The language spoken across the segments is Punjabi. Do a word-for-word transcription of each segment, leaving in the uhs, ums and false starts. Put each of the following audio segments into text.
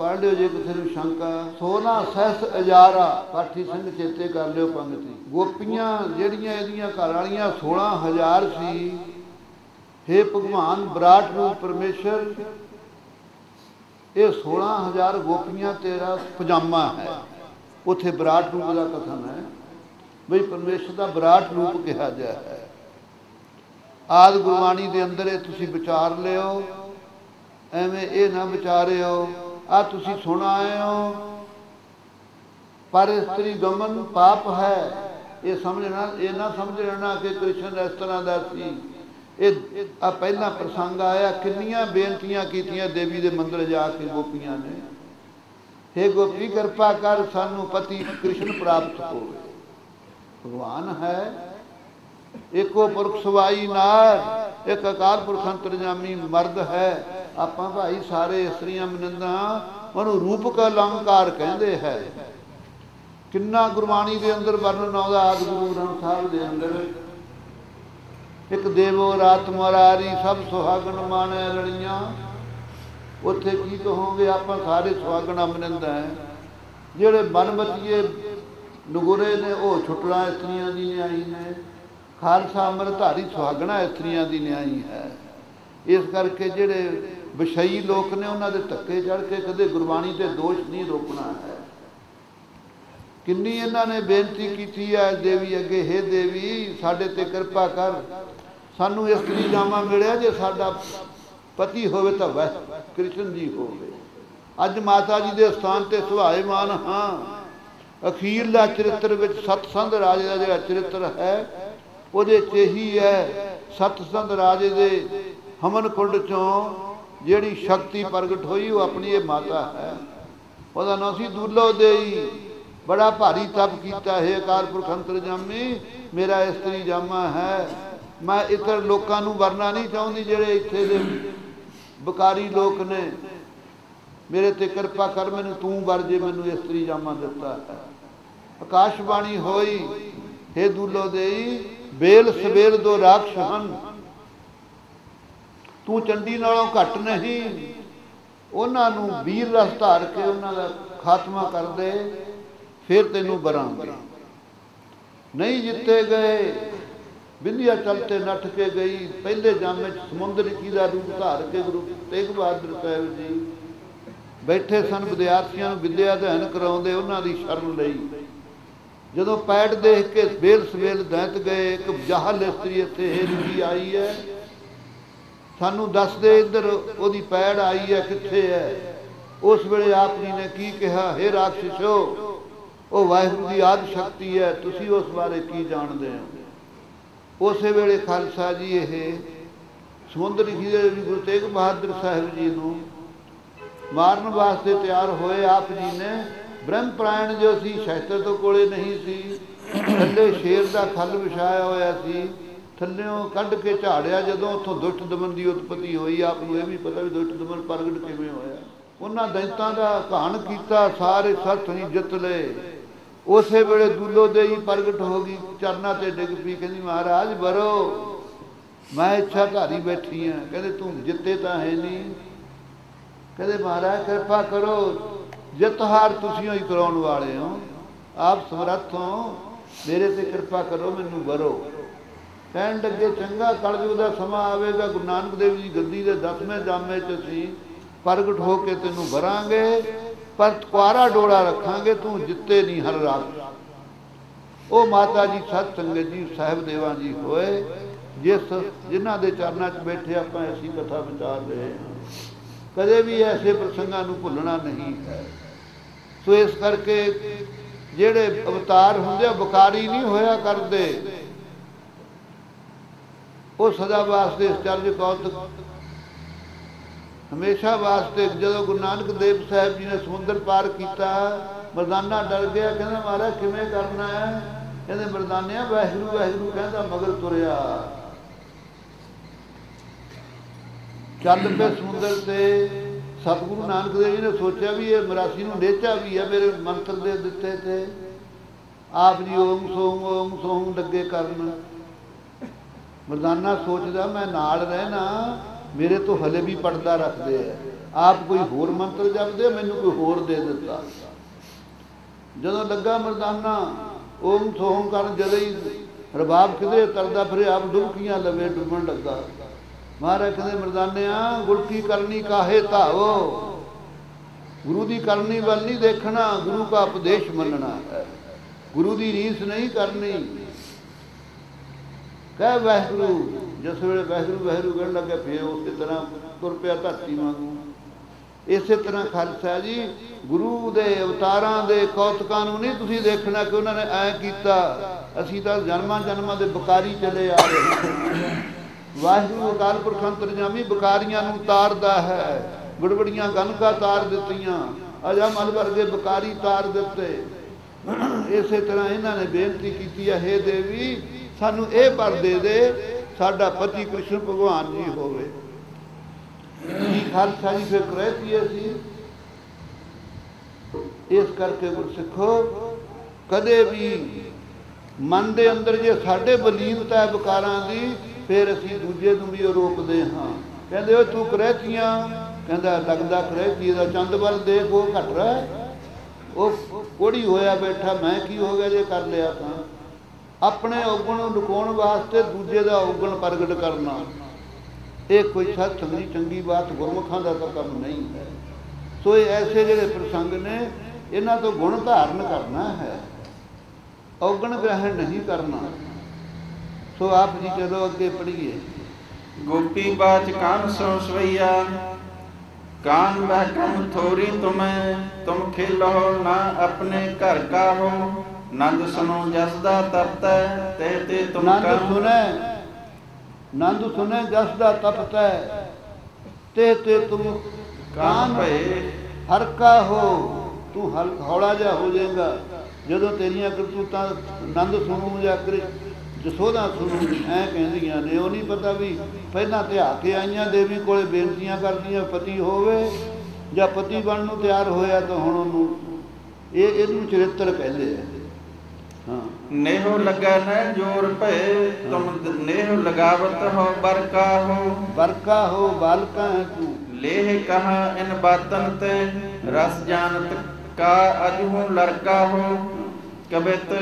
ਪੜ੍ਹ ਲਿਓ ਜੇ ਕਿਸੇ ਨੂੰ ਸ਼ੰਕਾ। ਸੋਨਾ ਸਹਿਸ ਅਜਾਰਾ, ਪਾਠੀ ਸਿੰਘ ਚੇਤੇ ਕਰ ਲਿਓ ਪੰਗਤੀ। ਗੋਪੀਆਂ ਜਿਹੜੀਆਂ ਇਹਦੀਆਂ ਘਰ ਵਾਲੀਆਂ ਸੋਲਾਂ ਹਜ਼ਾਰ ਸੀ। ਹੇ ਭਗਵਾਨ ਵਿਰਾਟ ਰੂਪ ਪਰਮੇਸ਼ਰ, ਇਹ ਸੋਲਾਂ ਹਜ਼ਾਰ ਗੋਪੀਆਂ ਤੇਰਾ ਪਜਾਮਾ ਹੈ। ਉੱਥੇ ਵਿਰਾਟ ਰੂਪ ਦਾ ਕਥਨ ਹੈ ਬਈ ਪਰਮੇਸ਼ਰ ਦਾ ਵਿਰਾਟ ਰੂਪ ਕਿਹਾ ਗਿਆ ਹੈ। ਆਦਿ ਗੁਰਬਾਣੀ ਦੇ ਅੰਦਰ ਇਹ ਤੁਸੀਂ ਵਿਚਾਰ ਲਿਓ, ਐਵੇਂ ਇਹ ਨਾ ਵਿਚਾਰਿਓ ਆ ਤੁਸੀਂ ਸੁਣ ਆਏ ਹੋ ਪਰ ਇਸਤਰੀ ਗਮਨ ਪਾਪ ਹੈ। ਇਹ ਸਮਝਣਾ, ਇਹ ਨਾ ਸਮਝ ਲੈਣਾ ਕਿ ਕ੍ਰਿਸ਼ਨ ਇਸ ਤਰ੍ਹਾਂ ਦਾ ਸੀ। ਇਹ ਆ ਪਹਿਲਾਂ ਪ੍ਰਸੰਗ ਆਇਆ, ਕਿੰਨੀਆਂ ਬੇਨਤੀਆਂ ਕੀਤੀਆਂ ਦੇਵੀ ਦੇ ਮੰਦਰ ਜਾ ਕੇ ਗੋਪੀਆਂ ਨੇ, ਹੇ ਗੋਪੀ ਕਿਰਪਾ ਕਰ ਸਾਨੂੰ ਪਤੀ ਕ੍ਰਿਸ਼ਨ ਪ੍ਰਾਪਤ ਹੋਵੇ। ਭਗਵਾਨ ਹੈ ਏਕੋ ਪੁਰਖ ਸਵਾਈ ਨਾਰ, ਇੱਕ ਅਕਾਲ ਪੁਰਖ ਅੰਤਰਜਾਮੀ ਮਰਦ ਹੈ। ਆਪਾਂ ਭਾਈ ਸਾਰੇ ਇਸਤਰੀਆਂ ਮਨੰਦਾ ਉਹਨੂੰ ਰੂਪਕ ਅਲੰਕਾਰ ਕਹਿੰਦੇ ਹੈ। ਕਿੰਨਾ ਗੁਰਬਾਣੀ ਦੇ ਅੰਦਰ ਵਰਣਨ ਆਉਂਦਾ ਆਦਿ ਗੁਰੂ ਗ੍ਰੰਥ ਸਾਹਿਬ ਦੇ ਅੰਦਰ। ਇੱਕ ਦੇਵੋ ਰਾਤ ਮੁਰਾਰੀ ਸਭ ਸੁਹਾਗਣ ਮਾਣੈ ਲੜੀਆਂ। ਉੱਥੇ ਕੀ ਕਹੋਗੇ, ਆਪਾਂ ਸਾਰੇ ਸੁਹਾਗਣਾ ਮਨੰਦਾ ਹੈ। ਜਿਹੜੇ ਬਨਬਤੀਏ ਨਗੁਰੇ ਨੇ ਉਹ ਛੁੱਟਣਾ ਇਸਤਰੀਆਂ ਦੀ ਨਿਆਈ ਨੇ। ਖਾਲਸਾ ਅੰਮ੍ਰਿਤਧਾਰੀ ਸੁਹਾਗਣਾ ਇਸਤਰੀਆਂ ਦੀ ਨਿਆਈ ਹੈ। ਇਸ ਕਰਕੇ ਜਿਹੜੇ ਵਿਸ਼ਈ ਲੋਕ ਨੇ ਉਹਨਾਂ ਦੇ ਧੱਕੇ ਚੜ੍ਹ ਕੇ ਕਦੇ ਗੁਰਬਾਣੀ ਤੇ ਦੋਸ਼ ਨਹੀਂ ਰੋਕਣਾ ਹੈ। ਕਿੰਨੀ ਇਹਨਾਂ ਨੇ ਬੇਨਤੀ ਕੀਤੀ ਹੈ ਦੇਵੀ ਅੱਗੇ, ਹੇ ਦੇਵੀ ਸਾਡੇ ਤੇ ਕਿਰਪਾ ਕਰ, ਸਾਨੂੰ ਇਸਤਰੀ ਜਾਮਾ ਮਿਲਿਆ, ਜੇ ਸਾਡਾ ਪਤੀ ਹੋਵੇ ਤਾਂ ਵੈ ਕ੍ਰਿਸ਼ਨ ਜੀ ਹੋਵੇ। ਅੱਜ ਮਾਤਾ ਜੀ ਦੇ ਸਥਾਨ ਤੇ ਸੁਭਾਏਮਾਨ ਹਾਂ। ਅਖੀਰਲਾ ਚਰਿੱਤਰ ਵਿੱਚ ਸਤਸੰਗ ਰਾਜੇ ਦਾ ਜਿਹੜਾ ਚਰਿੱਤਰ ਹੈ ਉਹਦੇ 'ਚ ਇਹੀ ਹੈ, ਸਤਸੰਗ ਰਾਜੇ ਦੇ ਹਮਨ ਕੁੰਡ ਚੋਂ ਜਿਹੜੀ ਸ਼ਕਤੀ ਪ੍ਰਗਟ ਹੋਈ ਉਹ ਆਪਣੀ ਇਹ ਮਾਤਾ ਹੈ। ਉਹਦਾ ਨਾਂ ਸੀ ਦੁੱਲੋ ਦੇਈ। ਬੜਾ ਭਾਰੀ ਤਪ ਕੀਤਾ, ਹੈ ਅਕਾਲ ਪੁਰਖ ਅੰਤਰਜਾਮੀ ਮੇਰਾ ਇਸਤਰੀ ਜਾਮਾ ਹੈ। ਮੈਂ ਇਤਰ ਲੋਕਾਂ ਨੂੰ ਵਰਨਾ ਨਹੀਂ ਚਾਹੁੰਦੀ, ਜਿਹੜੇ ਇੱਥੇ ਦੇ ਬਕਾਰੀ ਲੋਕ ਨੇ, ਮੇਰੇ ਤੇ ਕਿਰਪਾ ਕਰ, ਮੈਨੂੰ ਤੂੰ ਵਰ ਜੇ ਮੈਨੂੰ ਇਸਤਰੀ ਜਾਮਾ ਦਿੱਤਾ ਹੈ। ਆਕਾਸ਼ਬਾਣੀ ਹੋਈ, ਹੇ ਦੁੱਲੋ ਦੇਈ ਬੇਲ ਸਵੇਲ ਦੋ ਰਾਖਸ਼ ਹਨ, ਤੂੰ ਚੰਡੀ ਨਾਲੋਂ ਘੱਟ ਨਹੀਂ। ਉਹਨਾਂ ਨੂੰ ਵੀਰ ਰਸ ਧਾਰ ਕੇ ਉਹਨਾਂ ਦਾ ਖਾਤਮਾ ਕਰ ਦੇ, ਫਿਰ ਤੈਨੂੰ ਵਰਾਂਗੇ। ਨਹੀਂ ਜਿੱਤੇ ਗਏ ਬਿੰਦੀਆਂ ਚਲਤੇ ਨੱਠ ਕੇ ਗਈ। ਪਹਿਲੇ ਜਾਮੇ 'ਚ ਸਮੁੰਦਰ ਕੀ ਦਾ ਰੂਪ ਧਾਰ ਕੇ ਗੁਰੂ ਤੇਗ ਬਹਾਦਰ ਸਾਹਿਬ ਜੀ ਬੈਠੇ ਸਨ, ਵਿਦਿਆਰਥੀਆਂ ਨੂੰ ਵਿਦਿਆ ਅਧਿਐਨ ਕਰਾਉਂਦੇ, ਉਹਨਾਂ ਦੀ ਸ਼ਰਨ ਲਈ। ਜਦੋਂ ਪੈੜ ਦੇਖ ਕੇ ਬੇਲ ਸਵੇਲ ਦੈਂਤ ਗਏ, ਇੱਕ ਜਾਹਲ ਇਸਤਰੀ ਇੱਥੇ ਹੇਰੀ ਆਈ ਹੈ, ਸਾਨੂੰ ਦੱਸ ਦੇ ਇੱਧਰ ਉਹਦੀ ਪੈੜ ਆਈ ਹੈ, ਕਿੱਥੇ ਹੈ। ਉਸ ਵੇਲੇ ਆਪ ਜੀ ਨੇ ਕੀ ਕਿਹਾ, ਹੇ ਰਾਖਸ਼ੋ ਉਹ ਵਾਹਿਗੁਰੂ ਦੀ ਆਦਿ ਸ਼ਕਤੀ ਹੈ, ਤੁਸੀਂ ਉਸ ਬਾਰੇ ਕੀ ਜਾਣਦੇ ਹੋ। ਉਸੇ ਵੇਲੇ ਖਾਲਸਾ ਜੀ ਇਹ ਸਮੁੰਦਰ ਖੀਰੇ ਵੀ ਗੁਰੂ ਤੇਗ ਬਹਾਦਰ ਸਾਹਿਬ ਜੀ ਨੂੰ ਮਾਰਨ ਵਾਸਤੇ ਤਿਆਰ ਹੋਏ। ਆਪ ਜੀ ਨੇ ਬ੍ਰਹਮ ਪ੍ਰਾਇਣ ਜੋ ਸੀ ਸ਼ਸਤਰ ਤੋਂ ਕੋਲੇ ਨਹੀਂ ਸੀ, ਥੱਲੇ ਸ਼ੇਰ ਦਾ ਖੱਲ ਵਿਛਾਇਆ ਹੋਇਆ ਸੀ, ਥੱਲਿਓਂ ਕੱਢ ਕੇ ਝਾੜਿਆ। ਜਦੋਂ ਉੱਥੋਂ ਦੁਸ਼ਟ ਦਮਨ ਦੀ ਉਤਪਤੀ ਹੋਈ, ਆਪ ਨੂੰ ਇਹ ਵੀ ਪਤਾ ਵੀ ਦੁਸ਼ਟ ਦਮਨ ਪ੍ਰਗਟ ਕਿਵੇਂ ਹੋਇਆ। ਉਹਨਾਂ ਦੈਂਤਾਂ ਦਾ ਘਾਣ ਕੀਤਾ, ਸਾਰੇ ਸੱਤ ਨਹੀਂ ਜਿੱਤ ਲਏ। ਉਸੇ ਵੇਲੇ ਦੁੱਲੋ ਦੇਈ ਪ੍ਰਗਟ ਹੋ ਗਈ, ਚਰਨਾਂ ਤੇ ਡਿੱਗ ਪਈ, ਕਹਿੰਦੀ ਮਹਾਰਾਜ ਵਰੋ, ਮੈਂ ਇੱਛਾ ਧਾਰੀ ਬੈਠੀ ਹਾਂ। ਕਹਿੰਦੇ ਤੂੰ ਜਿੱਤੇ ਤਾਂ ਹੈ ਨਹੀਂ। ਕਹਿੰਦੇ ਮਹਾਰਾਜ ਕਿਰਪਾ ਕਰੋ, ਜਿੱਤ ਹਾਰ ਤੁਸੀਂ ਹੀ ਕਰਾਉਣ ਵਾਲੇ ਹੋ, ਆਪ ਸਮਰੱਥ ਹੋ, ਮੇਰੇ ਤੇ ਕਿਰਪਾ ਕਰੋ, ਮੈਨੂੰ ਵਰੋ। ਕਹਿਣ ਲੱਗੇ ਚੰਗਾ ਕਲਯੁਗ ਦਾ ਸਮਾਂ ਆਵੇਗਾ, ਗੁਰੂ ਨਾਨਕ ਦੇਵ ਜੀ ਗੱਦੀ ਦੇ ਦਸਵੇਂ ਜਾਮੇ 'ਚ ਅਸੀਂ ਪ੍ਰਗਟ ਹੋ ਕੇ ਤੈਨੂੰ ਵਰਾਂਗੇ, ਪਰ ਕੁਆਰਾ ਡੋਲਾ ਰੱਖਾਂਗੇ, ਤੂੰ ਜਿੱਤੇ ਨਹੀਂ ਹਰ ਰਾਤ। ਉਹ ਮਾਤਾ ਜੀ ਸਤ ਸੰਗਤ ਜੀ ਸਾਹਿਬ ਦੇਵਾਂ ਜੀ ਹੋਏ, ਜਿਸ ਜਿਨ੍ਹਾਂ ਦੇ ਚਰਨਾਂ 'ਚ ਬੈਠੇ ਆਪਾਂ ਐਸੀ ਕਥਾ ਵਿਚਾਰ ਰਹੇ ਹਾਂ। ਕਦੇ ਵੀ ਐਸੇ ਪ੍ਰਸੰਗਾਂ ਨੂੰ ਭੁੱਲਣਾ ਨਹੀਂ ਹੈ। ਸੋ ਇਸ ਕਰਕੇ ਜਿਹੜੇ ਅਵਤਾਰ ਹੁੰਦੇ ਆ ਬਕਾਰੀ ਨਹੀਂ ਹੋਇਆ ਕਰਦੇ, ਉਹ ਸਦਾ ਵਾਸਤੇ ਇਸ ਚਰਜ ਕੌਤਕ ਹਮੇਸ਼ਾ ਵਾਸਤੇ। ਜਦੋਂ ਗੁਰੂ ਨਾਨਕ ਦੇਵ ਸਾਹਿਬ ਜੀ ਨੇ ਸਮੁੰਦਰ ਪਾਰ ਕੀਤਾ, ਮਰਦਾਨਾ ਡਰ ਗਿਆ, ਕਹਿੰਦਾ ਮਹਾਰਾਜ ਕਿਵੇਂ ਕਰਨਾ ਹੈ। ਕਹਿੰਦੇ ਮਰਦਾਨਿਆਂ ਵਾਹਿਗੁਰੂ ਵਾਹਿਗੁਰੂ ਕਹਿੰਦਾ ਮਗਰ ਤੁਰਿਆ। ਚੱਲ ਪਏ ਸਮੁੰਦਰ ਤੇ। ਸਤਿਗੁਰੂ ਨਾਨਕ ਦੇਵ ਜੀ ਨੇ ਸੋਚਿਆ ਵੀ ਇਹ ਮਰਾਸੀ ਨੂੰ ਨੇਚਾ ਵੀ ਹੈ ਮੇਰੇ ਮੰਤਰ ਦੇ ਦਿੱਤੇ ਤੇ। ਆਪ ਜੀ ਓਮ ਸੋਮ ਓਮ ਸੋਮ ਲੱਗੇ ਕਰਨ। ਮਰਦਾਨਾ ਸੋਚਦਾ ਮੈਂ ਨਾਲ ਰਹਿਣਾ, ਮੇਰੇ ਤੋਂ ਹਲੇ ਵੀ ਪਰਦਾ ਰੱਖਦੇ ਹੈ। ਆਪ ਕੋਈ ਹੋਰ ਮੰਤਰ ਜਪਦੇ, ਮੈਨੂੰ ਕੋਈ ਹੋਰ ਦੇ ਦਿੱਤਾ। ਜਦੋਂ ਲੱਗਾ ਮਰਦਾਨਾ ਓਮ ਸੋਮ ਕਰਨ, ਜਦੋਂ ਹੀ ਰਬਾਬ ਕਿਧਰੇ ਤਰਦਾ ਫਿਰੇ, ਆਪ ਡੁਬਕੀਆਂ ਲਵੇ, ਡੁੱਬਣ ਲੱਗਾ। ਮਹਾਰਾਜ ਕਹਿੰਦੇ ਮਰਦਾਨਿਆ ਗੁਲਕੀ ਕਰਨੀ ਕਾਹੇ ਧਾਵੋ, ਗੁਰੂ ਦੀ ਕਰਨੀ ਵੱਲ ਨਹੀਂ ਦੇਖਣਾ, ਗੁਰੂ ਦਾ ਉਪਦੇਸ਼ ਮੰਨਣਾ ਹੈ, ਗੁਰੂ ਦੀ ਰੀਸ ਨਹੀਂ ਕਰਨੀ। ਕਹਿ ਵਾਹਿਗੁਰੂ, ਜਿਸ ਵੇਲੇ ਵਾਹਿਗੁਰੂ ਵਾਹਿਗੁਰੂ ਕਹਿਣ ਲੱਗੇ ਫੇਰ ਉਸੇ ਤਰ੍ਹਾਂ ਤੁਰ ਪਿਆ ਧਰਤੀ ਵਾਂਗੂ। ਇਸੇ ਤਰ੍ਹਾਂ ਖਾਲਸਾ ਜੀ ਗੁਰੂ ਦੇ ਅਵਤਾਰਾਂ ਦੇ ਕੌਤਕਾਂ ਨੂੰ ਨਹੀਂ ਤੁਸੀਂ ਦੇਖਣਾ ਕਿ ਉਹਨਾਂ ਨੇ ਐਂ ਕੀਤਾ, ਅਸੀਂ ਤਾਂ ਜਨਮਾਂ ਜਨਮਾਂ ਦੇ ਬਕਾਰੀ ਚਲੇ ਆ ਰਹੇ ਹਾਂ। ਵਾਹਿਗੁਰੂ ਅਕਾਲ ਪੁਰਖ ਅੰਤਰਜਾਮੀ ਬਕਾਰੀਆਂ ਨੂੰ ਤਾਰਦਾ ਹੈ। ਬੜਬੜੀਆਂ ਗਨਕਾਂ ਤਾਰ ਦਿੱਤੀਆਂ, ਅਜਮਲ ਵਰਗੇ ਬਕਾਰੀ ਤਾਰ ਦਿੱਤੇ। ਇਸੇ ਤਰ੍ਹਾਂ ਇਹਨਾਂ ਨੇ ਬੇਨਤੀ ਕੀਤੀ ਹੈ, ਹੇ ਦੇਵੀ ਸਾਨੂੰ ਇਹ ਵਰ ਦੇ ਦੇ, ਸਾਡਾ ਪਤੀ ਕ੍ਰਿਸ਼ਨ ਭਗਵਾਨ ਜੀ ਹੋਵੇ। ਕੀ ਖਾਲਸਾ ਜੀ ਫਿਰ ਕਰੇ ਸੀ। ਇਸ ਕਰਕੇ ਗੁਰਸਿੱਖੋ ਕਦੇ ਵੀ ਮਨ ਦੇ ਅੰਦਰ ਜੇ ਸਾਡੇ ਬਲੀਨਤਾ ਹੈ ਵਿਕਾਰਾਂ ਦੀ, ਫਿਰ ਅਸੀਂ ਦੂਜੇ ਨੂੰ ਵੀ ਰੋਕਦੇ ਹਾਂ। ਕਹਿੰਦੇ ਉਹ ਤੂੰ ਕਰੈਤੀਆਂ, ਕਹਿੰਦਾ ਲੱਗਦਾ ਕਰੈਤੀ ਦਾ ਚੰਦ ਵੱਲ ਦੇਖ, ਉਹ ਘਟ ਰਿਹਾ, ਉਹ ਕੋੜੀ ਹੋਇਆ ਬੈਠਾ, ਮੈਂ ਕੀ ਹੋ ਗਿਆ ਜੇ ਕਰ ਲਿਆ ਤਾਂ। ਆਪਣੇ ਔਗਣ ਨੂੰ ਲੁਕਾਉਣ ਵਾਸਤੇ ਦੂਜੇ ਦਾ ਔਗਣ ਪ੍ਰਗਟ ਕਰਨਾ, ਇਹ ਕੋਈ ਸੱਚ ਚੰਗੀ ਚੰਗੀ ਬਾਤ ਗੁਰਮੁਖਾਂ ਦਾ ਤਾਂ ਕੰਮ ਨਹੀਂ ਹੈ। ਸੋ ਇਹ ਐਸੇ ਜਿਹੜੇ ਪ੍ਰਸੰਗ ਨੇ, ਇਹਨਾਂ ਤੋਂ ਗੁਣ ਧਾਰਨ ਕਰਨਾ ਹੈ, ਔਗਣ ਗ੍ਰਹਿਣ ਨਹੀਂ ਕਰਨਾ। ਸੋ ਆਪ ਜੀ ਚਲੋ ਅੱਗੇ ਪੜ੍ਹੀਏ। ਗੋਪੀ ਬਾਚ ਕਾਨ ਸੋ ਸਵਈਆ, कान वह कम थोरी तुम्हें, तुम खेलो ना अपने घर का हो। नंद सुनो जसदा तपता ते ते तुम नंद सुने, नंद सुने जसदा तपता ते ते तुम कान भए हर का हो। तू हल हौला जा हो जाएगा ਜਦੋਂ ਤੇਰੀਆਂ ਕਰਤੂਤਾਂ ਨੰਦ ਸੁਣੂ ਜਾਂ ਜਸੋਦਾ ਸੁਣੂ ਐਂ ਕਹਿੰਦੀਆਂ ਨੇ। ਉਹ ਨਹੀਂ ਪਤਾ ਵੀ ਪਹਿਲਾਂ ਧਿਆ ਕੇ ਆਈਆਂ ਦੇਵੀ ਕੋਲੇ ਬੇਨਤੀਆਂ ਕਰਦੀਆਂ, ਪਤੀ ਹੋਵੇ ਜਾਂ ਪਤੀ ਬਣਨ ਨੂੰ ਤਿਆਰ ਹੋਇਆ ਤਾਂ ਹੁਣ ਉਹਨੂੰ ਇਹ ਇਹਨੂੰ ਚਰਿੱਤਰ ਕਹਿੰਦੇ ਆ। ਹਾਂ ਨੇਹੋ ਲੱਗਾ ਨਾ ਜੋਰ ਭਏ, ਤੁਮ ਨੇਹੋ ਲਗਾਵਤ ਹੋ ਬਰਕਾ ਹੋ। ਬਰਕਾ ਹੋ ਬਾਲਕਾ ਹੈ ਤੂੰ। ਲੇਹ ਕਹਾ ਇਨ ਬਾਤਨ ਤੇ ਰਸ ਜਾਨਤ का अजहू लड़का हो। कबित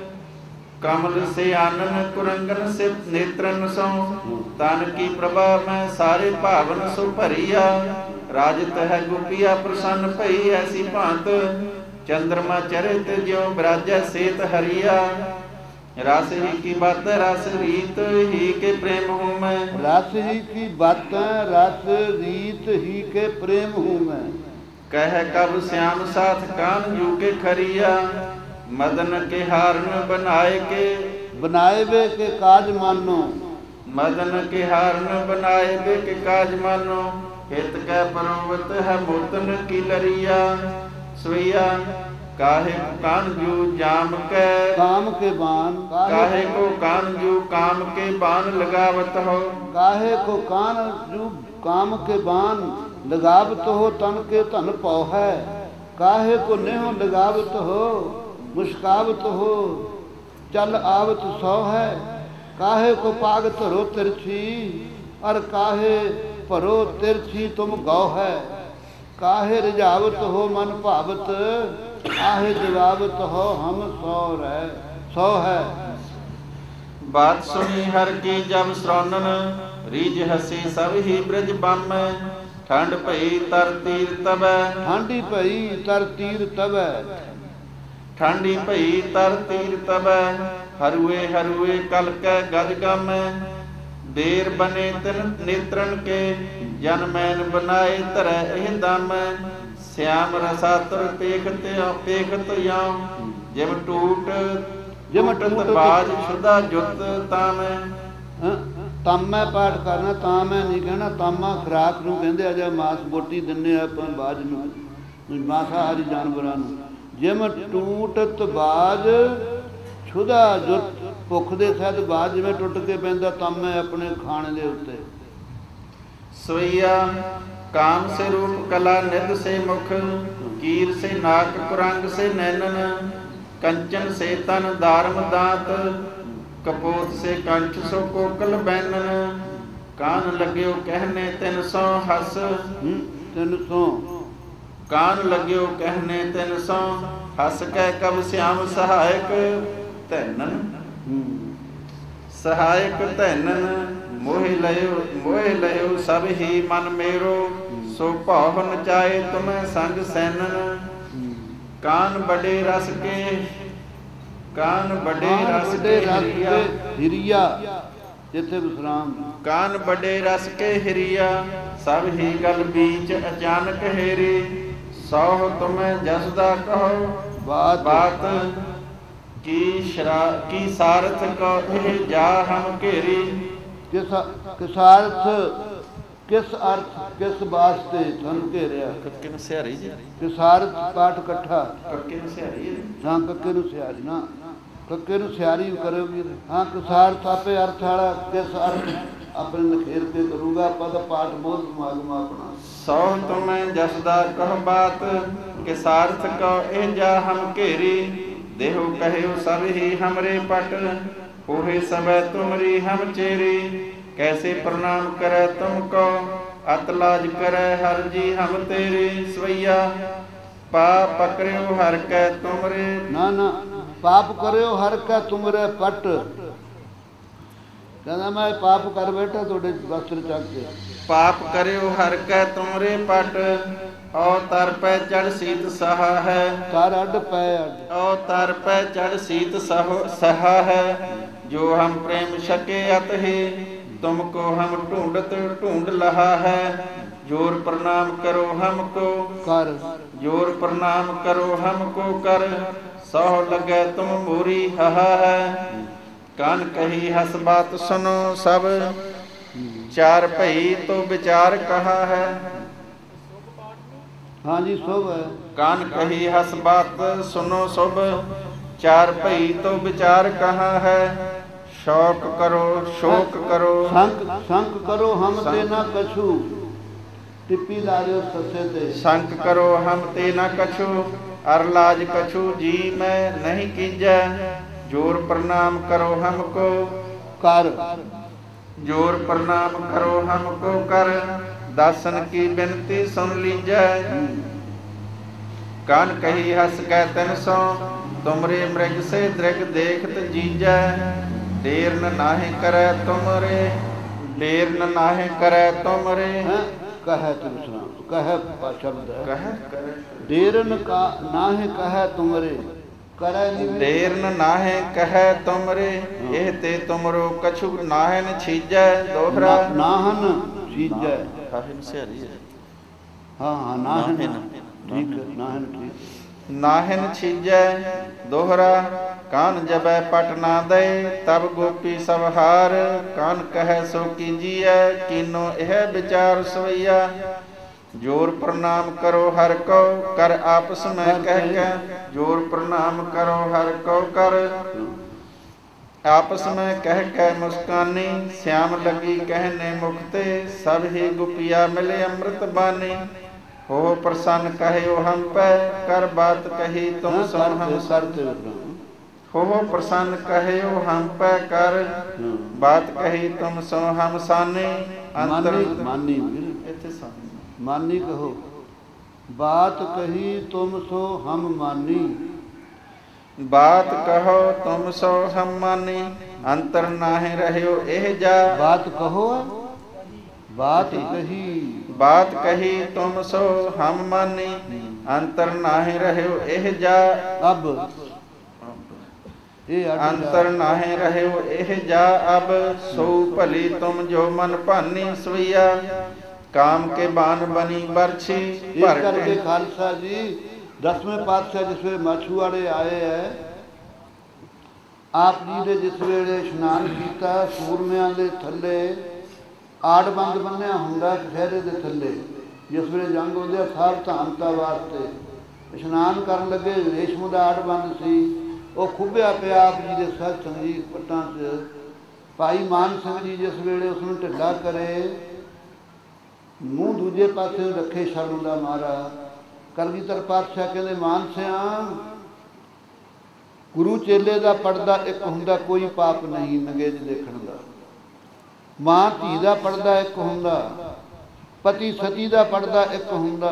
कमल से आनन कुरंगन से नेत्रन सो, तन की प्रभा में सारे भावन सो भरिया। राजत है गोपिया प्रसन्न भई, ऐसी भांत चंद्रमा चरित ज्यों बिराजा सेत हरिया। रस ही की बात रस रीत ही के प्रेम हूँ मैं। रस ही की बात रस रीत ही के प्रेम हूँ मैं। कह कब श्याम साथ कान जू के खरिया, मदन के हारन बनाए के बनाए बे के काज मानो। मदन के हारन बनाए बे के काज मानो। हित कै पर्वत है मोतन की लरिया। सोइया काहे कान जू जाम के काम के बान, काहे को कान जू काम के बान लगावत हो। काहे को कान जू काम के बान लगावत हो, तन के धन पौ है। काहे को नेहो लगावत हो, मुस्कावत हो, चल आवत सौ है। काहे को पाग धरो तिरछी, और काहे भरो तिरछी तुम गौ है। काहे रिझावत हो मन भावत, आहे जवावत हो हम सौ रह सौ है। बात सुनी हर की जब श्रवणन, रीझ हसी सब ही ब्रज बम। ठंड भई तर तीर तबै, ਠੰਡੀ ਭਈ ਤਰ ਤੀਰ ਤਵੈ। ਠੰਡੀ ਭਈ ਤਰ ਤੀਰ ਤबै। ਹਰੂਏ ਹਰੂਏ ਕਲ ਕੈ ਗਜ ਗਮ। ਬੇਰ ਬਨੇ ਤਿਨ ਨੇਤਰਨ ਕੇ, ਜਨ ਮੈਨ ਬਨਾਏ ਧਰੈ ਇਹ ਦਮ। ਸਿਆਮ ਰਸਾਤਰ ਪੇਖਤ ਪੇਖਤ ਯਾਮ, ਜਿਮ ਟੂਟ ਜਿਮ ਟੂਟ ਬਾਜ ਸ਼ੁਦਾ ਜੁਤ ਤਾਮੈ। ਤਾਮੈ ਪਾਠ ਕਰਨਾ, ਤਾਂ ਮੈਂ ਨਹੀਂ ਕਹਿਣਾ। ਤਾਮਾ ਖੁਰਾਕ ਨੂੰ ਕਹਿੰਦੇ ਆ, ਜਾਂ ਮਾਸ ਬੋਟੀ ਦਿੰਦੇ ਆਪਾਂ ਬਾਜ ਨੂੰ, ਮਾਸਾਹਾਰੀ ਜਾਨਵਰਾਂ ਨੂੰ। ਜਿਮ ਟੂਟਤ ਬਾਜ ਛੁਦਾ ਜੁਤ, ਭੁੱਖ ਦੇ ਸਹਿਤ ਬਾਜ ਜਿਵੇਂ ਟੁੱਟ ਕੇ ਪੈਂਦਾ ਤਾਮੈ ਆਪਣੇ ਖਾਣੇ ਦੇ ਉੱਤੇ। ਸੋਈਆ ਕਾਮ ਸੇ ਰੂਪ ਕਲਾ ਨਿਧ ਸੇ ਮੁਖ, ਕੀਰ ਸੇ ਨਾਕ ਕੁਰੰਗ ਸੇ ਨੈਨਨ। ਕੰਚਨ ਸੇ ਤਨ दारम दांत, कपोत से कंठ सो कोकल बैनन। कान लग्यो कहने तिन सौ हस, ਤਿੰਨ ਸੌ ਕਾਨ ਲੱਗਿਓ ਕਹਿਨੇ ਤਿੰਨ ਸੌ ਹੱਸ ਕੇ ਕਬ ਸਿਆਮ ਸਹਾਇਕ ਧੈਨਨ ਸਹਾਇਕ ਧੈਨਨ ਮੋਹਿ ਲਇਓ ਮੋਹਿ ਲਇਓ ਸਭ ਹੀ ਮਨ ਮੇਰੋ ਸੋ ਭਾਵ ਨਚਾਏ ਤੁਮੈ ਸੰਗ ਸੈਨਨ ਕਾਨ ਬੜੇ ਰਸ ਕੇ ਕਾਨ ਬੜੇ ਰਸ ਕੇ ਹਿਰਿਆ ਹਿਰਿਆ ਜਿੱਥੇ ਵਿਸਰਾਮ ਕਾਨ ਬੜੇ ਰਸ ਕੇ ਹਿਰਿਆ ਸਭ ਹੀ ਗਲ ਬੀਚ ਅਚਾਨਕ ਹੇਰੀ ਸੌ ਤੁਮੈ ਜਸ ਦਾ ਕਹੋ ਬਾਤ ਬਾਤ ਕੀ ਸ਼ਰਾ ਕੀ ਸਾਰਥ ਕੋ ਇਹ ਜਾ ਹਮ ਘੇਰੀ ਕਿਸ ਕਿਸਾਰਥ ਕਿਸ ਅਰਥ ਕਿਸ ਵਾਸਤੇ ਤੁਹਾਨੂੰ ਘੇਰਿਆ ਕੱਕੇ ਨੂੰ ਸਿਹਾਰੀ ਜੀ ਕਿਸਾਰਥ ਪਾਠ ਇਕੱਠਾ ਕੱਕੇ ਨੂੰ ਸਿਹਾਰੀ ਹਾਂ ਕੱਕੇ ਨੂੰ ਸਿਹਾਰੀ ਨਾ ਕੱਕੇ ਨੂੰ ਸਿਹਾਰੀ ਕਰੋਗੇ ਹਾਂ ਕਿਸਾਰਥ ਆਪੇ ਅਰਥ ਵਾਲਾ ਕਿਸ ਅਰਥ ਆਪਣੇ ਨਖੇਰ ਕੇ ਕਰੂਗਾ ਪਦ ਪਾਠ ਮੋਹ ਸਮਾਗਮ ਆਪਣਾ ਸੌ ਤੁਮੈ ਜਸ ਦਾ ਕਹ ਬਾਤ ਕਿਸਾਰਥ ਕੋ ਇਹ ਜਾ ਹਮ ਘੇਰੀ ਦੇਹੋ ਕਹਿਓ ਸਭ ਹੀ ਹਮਰੇ ਪਟ ਹੋਏ ਸਭੈ ਤੁਮਰੀ ਹਮ ਚੇਰੀ ਕੈਸੇ ਪ੍ਰਣਾਮ ਕਰੈ ਤੁਮ ਕੋ ਅਤ ਲਾਜ ਕਰੈ ਹਰ ਜੀ ਹਮ ਤੇਰੇ ਸਵਈਆ ਪਾਪ ਪਕਰਿਓ ਹਰ ਕੈ ਤੁਮਰੇ ਨਾ ਨਾ ਪਾਪ ਕਰਿਓ ਹਰ ਕੈ ਤੁਮਰੇ ਪਟ ਕਹਿੰਦਾ ਮੈਂ ਪਾਪ ਕਰ ਬੈਠਾ ਤੁਹਾਡੇ ਵਸਤਰ ਚੱਕ ਕੇ ਪਾਪ ਕਰਿਓ ਹਰ ਕੈ ਤੁਮਰੇ ਪਟ ਔ ਤਰ ਪੈ ਚੜ ਸੀਤ ਸਹਾ ਹੈ ਤਰ ਅੱਡ ਪੈ ਅੱਡ ਔ ਤਰ ਪੈ ਚੜ ਸੀਤ ਸਹ ਸਹਾ ਹੈ ਜੋ ਹਮ ਪ੍ਰੇਮ ਛਕੇ ਅਤ ਹੀ ਤੁਮਕੋ ਹਮ ਢੂੰਡਤ ਢੂੰਡ ਲਹਾ ਹੈ ਜੋਰ ਪ੍ਰਣਾਮ ਕਰੋ ਹਮ ਕੋ ਕਰ ਜੋਰ ਪ੍ਰਣਾਮ ਕਰੋ ਹਮ ਕੋ ਕਰ ਸਹੁ ਲਗੈ ਤੁਮ ਮੋਰੀ ਹਹਾ ਹੈ ਕਨ ਕਹੀ ਹਸ ਬਾਤ ਸੁਨੋ ਸਭ ਚਾਰ ਭਈ ਤੋ ਵਿਚਾਰ ਕਹਾ ਹੈ ਹਾਂਜੀ ਸੁਭ ਹੈ ਕਾਨ ਕਹੀ ਹਸ ਬਾਤ ਸੁਨੋ ਸੁਭ ਚਾਰ ਭਈ ਤੋ ਵਿਚਾਰ ਕਹਾ ਹੈ ਸ਼ੌਕ ਕਰੋ ਸ਼ੋਕ ਕਰੋ ਸੰਕ ਸੰਕ ਕਰੋ ਹਮ ਤੇ ਨਾ ਕਛੂ ਟਿੱਪੀ ਲਾ ਦਿਓ ਸੱਸੇ ਤੇ ਸੰਕ ਕਰੋ ਹਮ ਤੇ ਨਾ ਕਛੂ ਅਰ ਲਾਜ ਕਛੂ ਜੀ ਮੈਂ ਨਹੀਂ ਕੀਜੈ ਜੋਰ ਪ੍ਰਣਾਮ ਕਰੋ ਹਮ ਕੋ ਕਰ ਜੋਰ ਪ੍ਰਣਾਮ ਕਰੋ ਹਮ ਕੋ ਕਰ ਦਾਸਨ ਕੀ ਬਿਨਤੀ ਸੁਨ ਲੀਜੈ ਕਾਨ ਕਹੀ ਹਸ ਕੈ ਤਿਨ ਸੋ ਤੁਮਰੇ ਮ੍ਰਿਗ ਸੇ ਦ੍ਰਿਗ ਦੇਖਤ ਜੀਜੈ ਦੇਰ ਨ ਨਾਹਿ ਕਰੈ ਤੁਮਰੇ ਦੇਰ ਨ ਨਾਹਿ ਕਰੈ ਤੁਮਰੇ ਕਹੈ ਤੁਮ ਸੁਣਾ ਕਹੈ ਸ਼ਬਦ ਹੈ ਕਹੈ ਦੇਰਨ ਕਾ ਨਾਹਿ ਕਹੈ ਤੁਮਰੇ ਕਰੈ ਨਿਵੇ ਦੇਰ ਨ ਨਾਹਿ ਕਹੈ ਤੁਮਰੇ ਇਹ ਤੇ ਤੁਮਰੋ ਕਛੁ ਨਾਹਿਨ ਛੀਜੈ ਦੋਹਰਾ ਨਾਹਨ ਛੀਜੈ ਕਾਹਿਨ ਸਿਹਰੀ ਹੈ ਹਾਂ ਹਾਂ ਨਾਹਨ ਠੀਕ ਨਾਹਨ ਠੀਕ ਨਾਹਿਨ ਛੀਜੈ ਦੋਹਰਾ ਕਾਨ ਜਬੈ ਪਟ ਨਾ ਦਏ ਤਬ ਗੋਪੀ ਸਭ ਹਾਰ ਕਾਨ ਕਹੈ ਸੋ ਕੀਜੀਐ ਕੀਨੋ ਇਹ ਵਿਚਾਰ ਸਵਈਆ ਜੋਰ ਪ੍ਰਣਾਮ ਕਰੋ ਹਰ ਕੋ ਕਰ ਆਪਸ ਮੈਂ ਕਹਿ ਕੇ ਜੋਰ ਪ੍ਰਣਾਮ ਕਰੋ ਹਰ ਕੋ ਕਰ ਆਪਸ ਮੈਂ ਕਹਿ ਕੇ ਮੁਸਕਾਨੀ ਸਿਆਮ ਲੱਗੀ ਕਹਿਨੇ ਮੁਖ ਤੇ ਸਭ ਹੀ ਗੁਪੀਆ ਮਿਲੇ ਅੰਮ੍ਰਿਤ ਬਾਣੀ ਹੋ ਪ੍ਰਸੰਨ ਕਹਿਓ ਹਮ ਪੈ ਕਰ ਬਾਤ ਕਹੀ ਤੁਮ ਸੋ ਹਮ ਕਰਤੇ ਹੋ ਪ੍ਰਸੰਨ ਕਹਿਓ ਹਮ ਪੈ ਕਰ ਬਾਤ ਕਹੀ ਤੁਮ ਸੋ ਹਮ ਸਾਨੇ ਅੰਤਰ ਮਾਨੀ ਇੱਥੇ ਸਾਨੇ ਮਾਨੀ ਕਹੋ ਬਾਤ ਕਹੀ ਤੁਮ ਸੋ ਹਮ ਮਾਨੀ ਬਾਤ ਕਹੋ ਤੁਮ ਸੋ ਹਮ ਮਾਨੀ ਅੰਤਰ ਨਾਹਿ ਰਹਿਓ ਇਹ ਜਾ ਬਾਤ ਕਹੋ ਬਾਤ ਕਹੀ ਬਾਤ ਕਹੀ ਤੁਮ ਸੋ ਹਮ ਮਾਨੀ ਅੰਤਰ ਨਾਹਿ ਰਹਿਓ ਇਹ ਜਾ ਅਬ ਇਹ ਅੰਤਰ ਨਾਹਿ ਰਹਿਓ ਇਹ ਜਾ ਅਬ ਸੋ ਭਲੀ ਤੁਮ ਜੋ ਮਨ ਭਾਨੀ ਸਵਈਆ ਕਾਮ ਕੇ ਬਾਨ ਬਣੀ ਬਰਛੀ ਭਰ ਕਰਕੇ ਖਾਲਸਾ ਜੀ ਦਸਵੇਂ ਪਾਤਸ਼ਾਹ ਜਿਸ ਵੇਲੇ ਮਾਛੂਵਾੜੇ ਆਏ ਹੈ ਆਪ ਜੀ ਨੇ ਜਿਸ ਵੇਲੇ ਇਸ਼ਨਾਨ ਕੀਤਾ ਸੂਰਮਿਆਂ ਦੇ ਥੱਲੇ ਆੜ ਬੰਦ ਬੰਨਿਆ ਹੁੰਦਾ ਖਹਿਰੇ ਦੇ ਥੱਲੇ ਜਿਸ ਵੇਲੇ ਜੰਗ ਹੁੰਦੇ ਆ ਸਾਰ ਧਾਨਤਾ ਵਾਸਤੇ ਇਸ਼ਨਾਨ ਕਰਨ ਲੱਗੇ ਰੇਸ਼ਮ ਦਾ ਆੜ ਬੰਦ ਸੀ ਉਹ ਖੁੱਬਿਆ ਪਿਆ ਆਪ ਜੀ ਦੇ ਸਤ ਸੰਗੀਤ ਪੱਟਾਂ 'ਚ ਭਾਈ ਮਾਨ ਸਿੰਘ ਜੀ ਜਿਸ ਵੇਲੇ ਉਸ ਨੂੰ ਢਿੱਲਾ ਕਰੇ ਮੂੰਹ ਦੂਜੇ ਪਾਸੇ ਰੱਖੇ ਸ਼ਰਮ ਦਾ ਮਾਰਾ ਕਲਗੀਧਰ ਪਾਤਸ਼ਾਹ ਕਹਿੰਦੇ ਮਾਨ ਸਿਆਂ ਗੁਰੂ ਚੇਲੇ ਦਾ ਪਰਦਾ ਇੱਕ ਹੁੰਦਾ ਕੋਈ ਪਾਪ ਨਹੀਂ ਨੰਗੇਜ ਦੇਖਣ ਦਾ ਮਾਂ ਧੀ ਦਾ ਪਰਦਾ ਇੱਕ ਹੁੰਦਾ ਪਤੀ ਸਤੀ ਦਾ ਪਰਦਾ ਇੱਕ ਹੁੰਦਾ।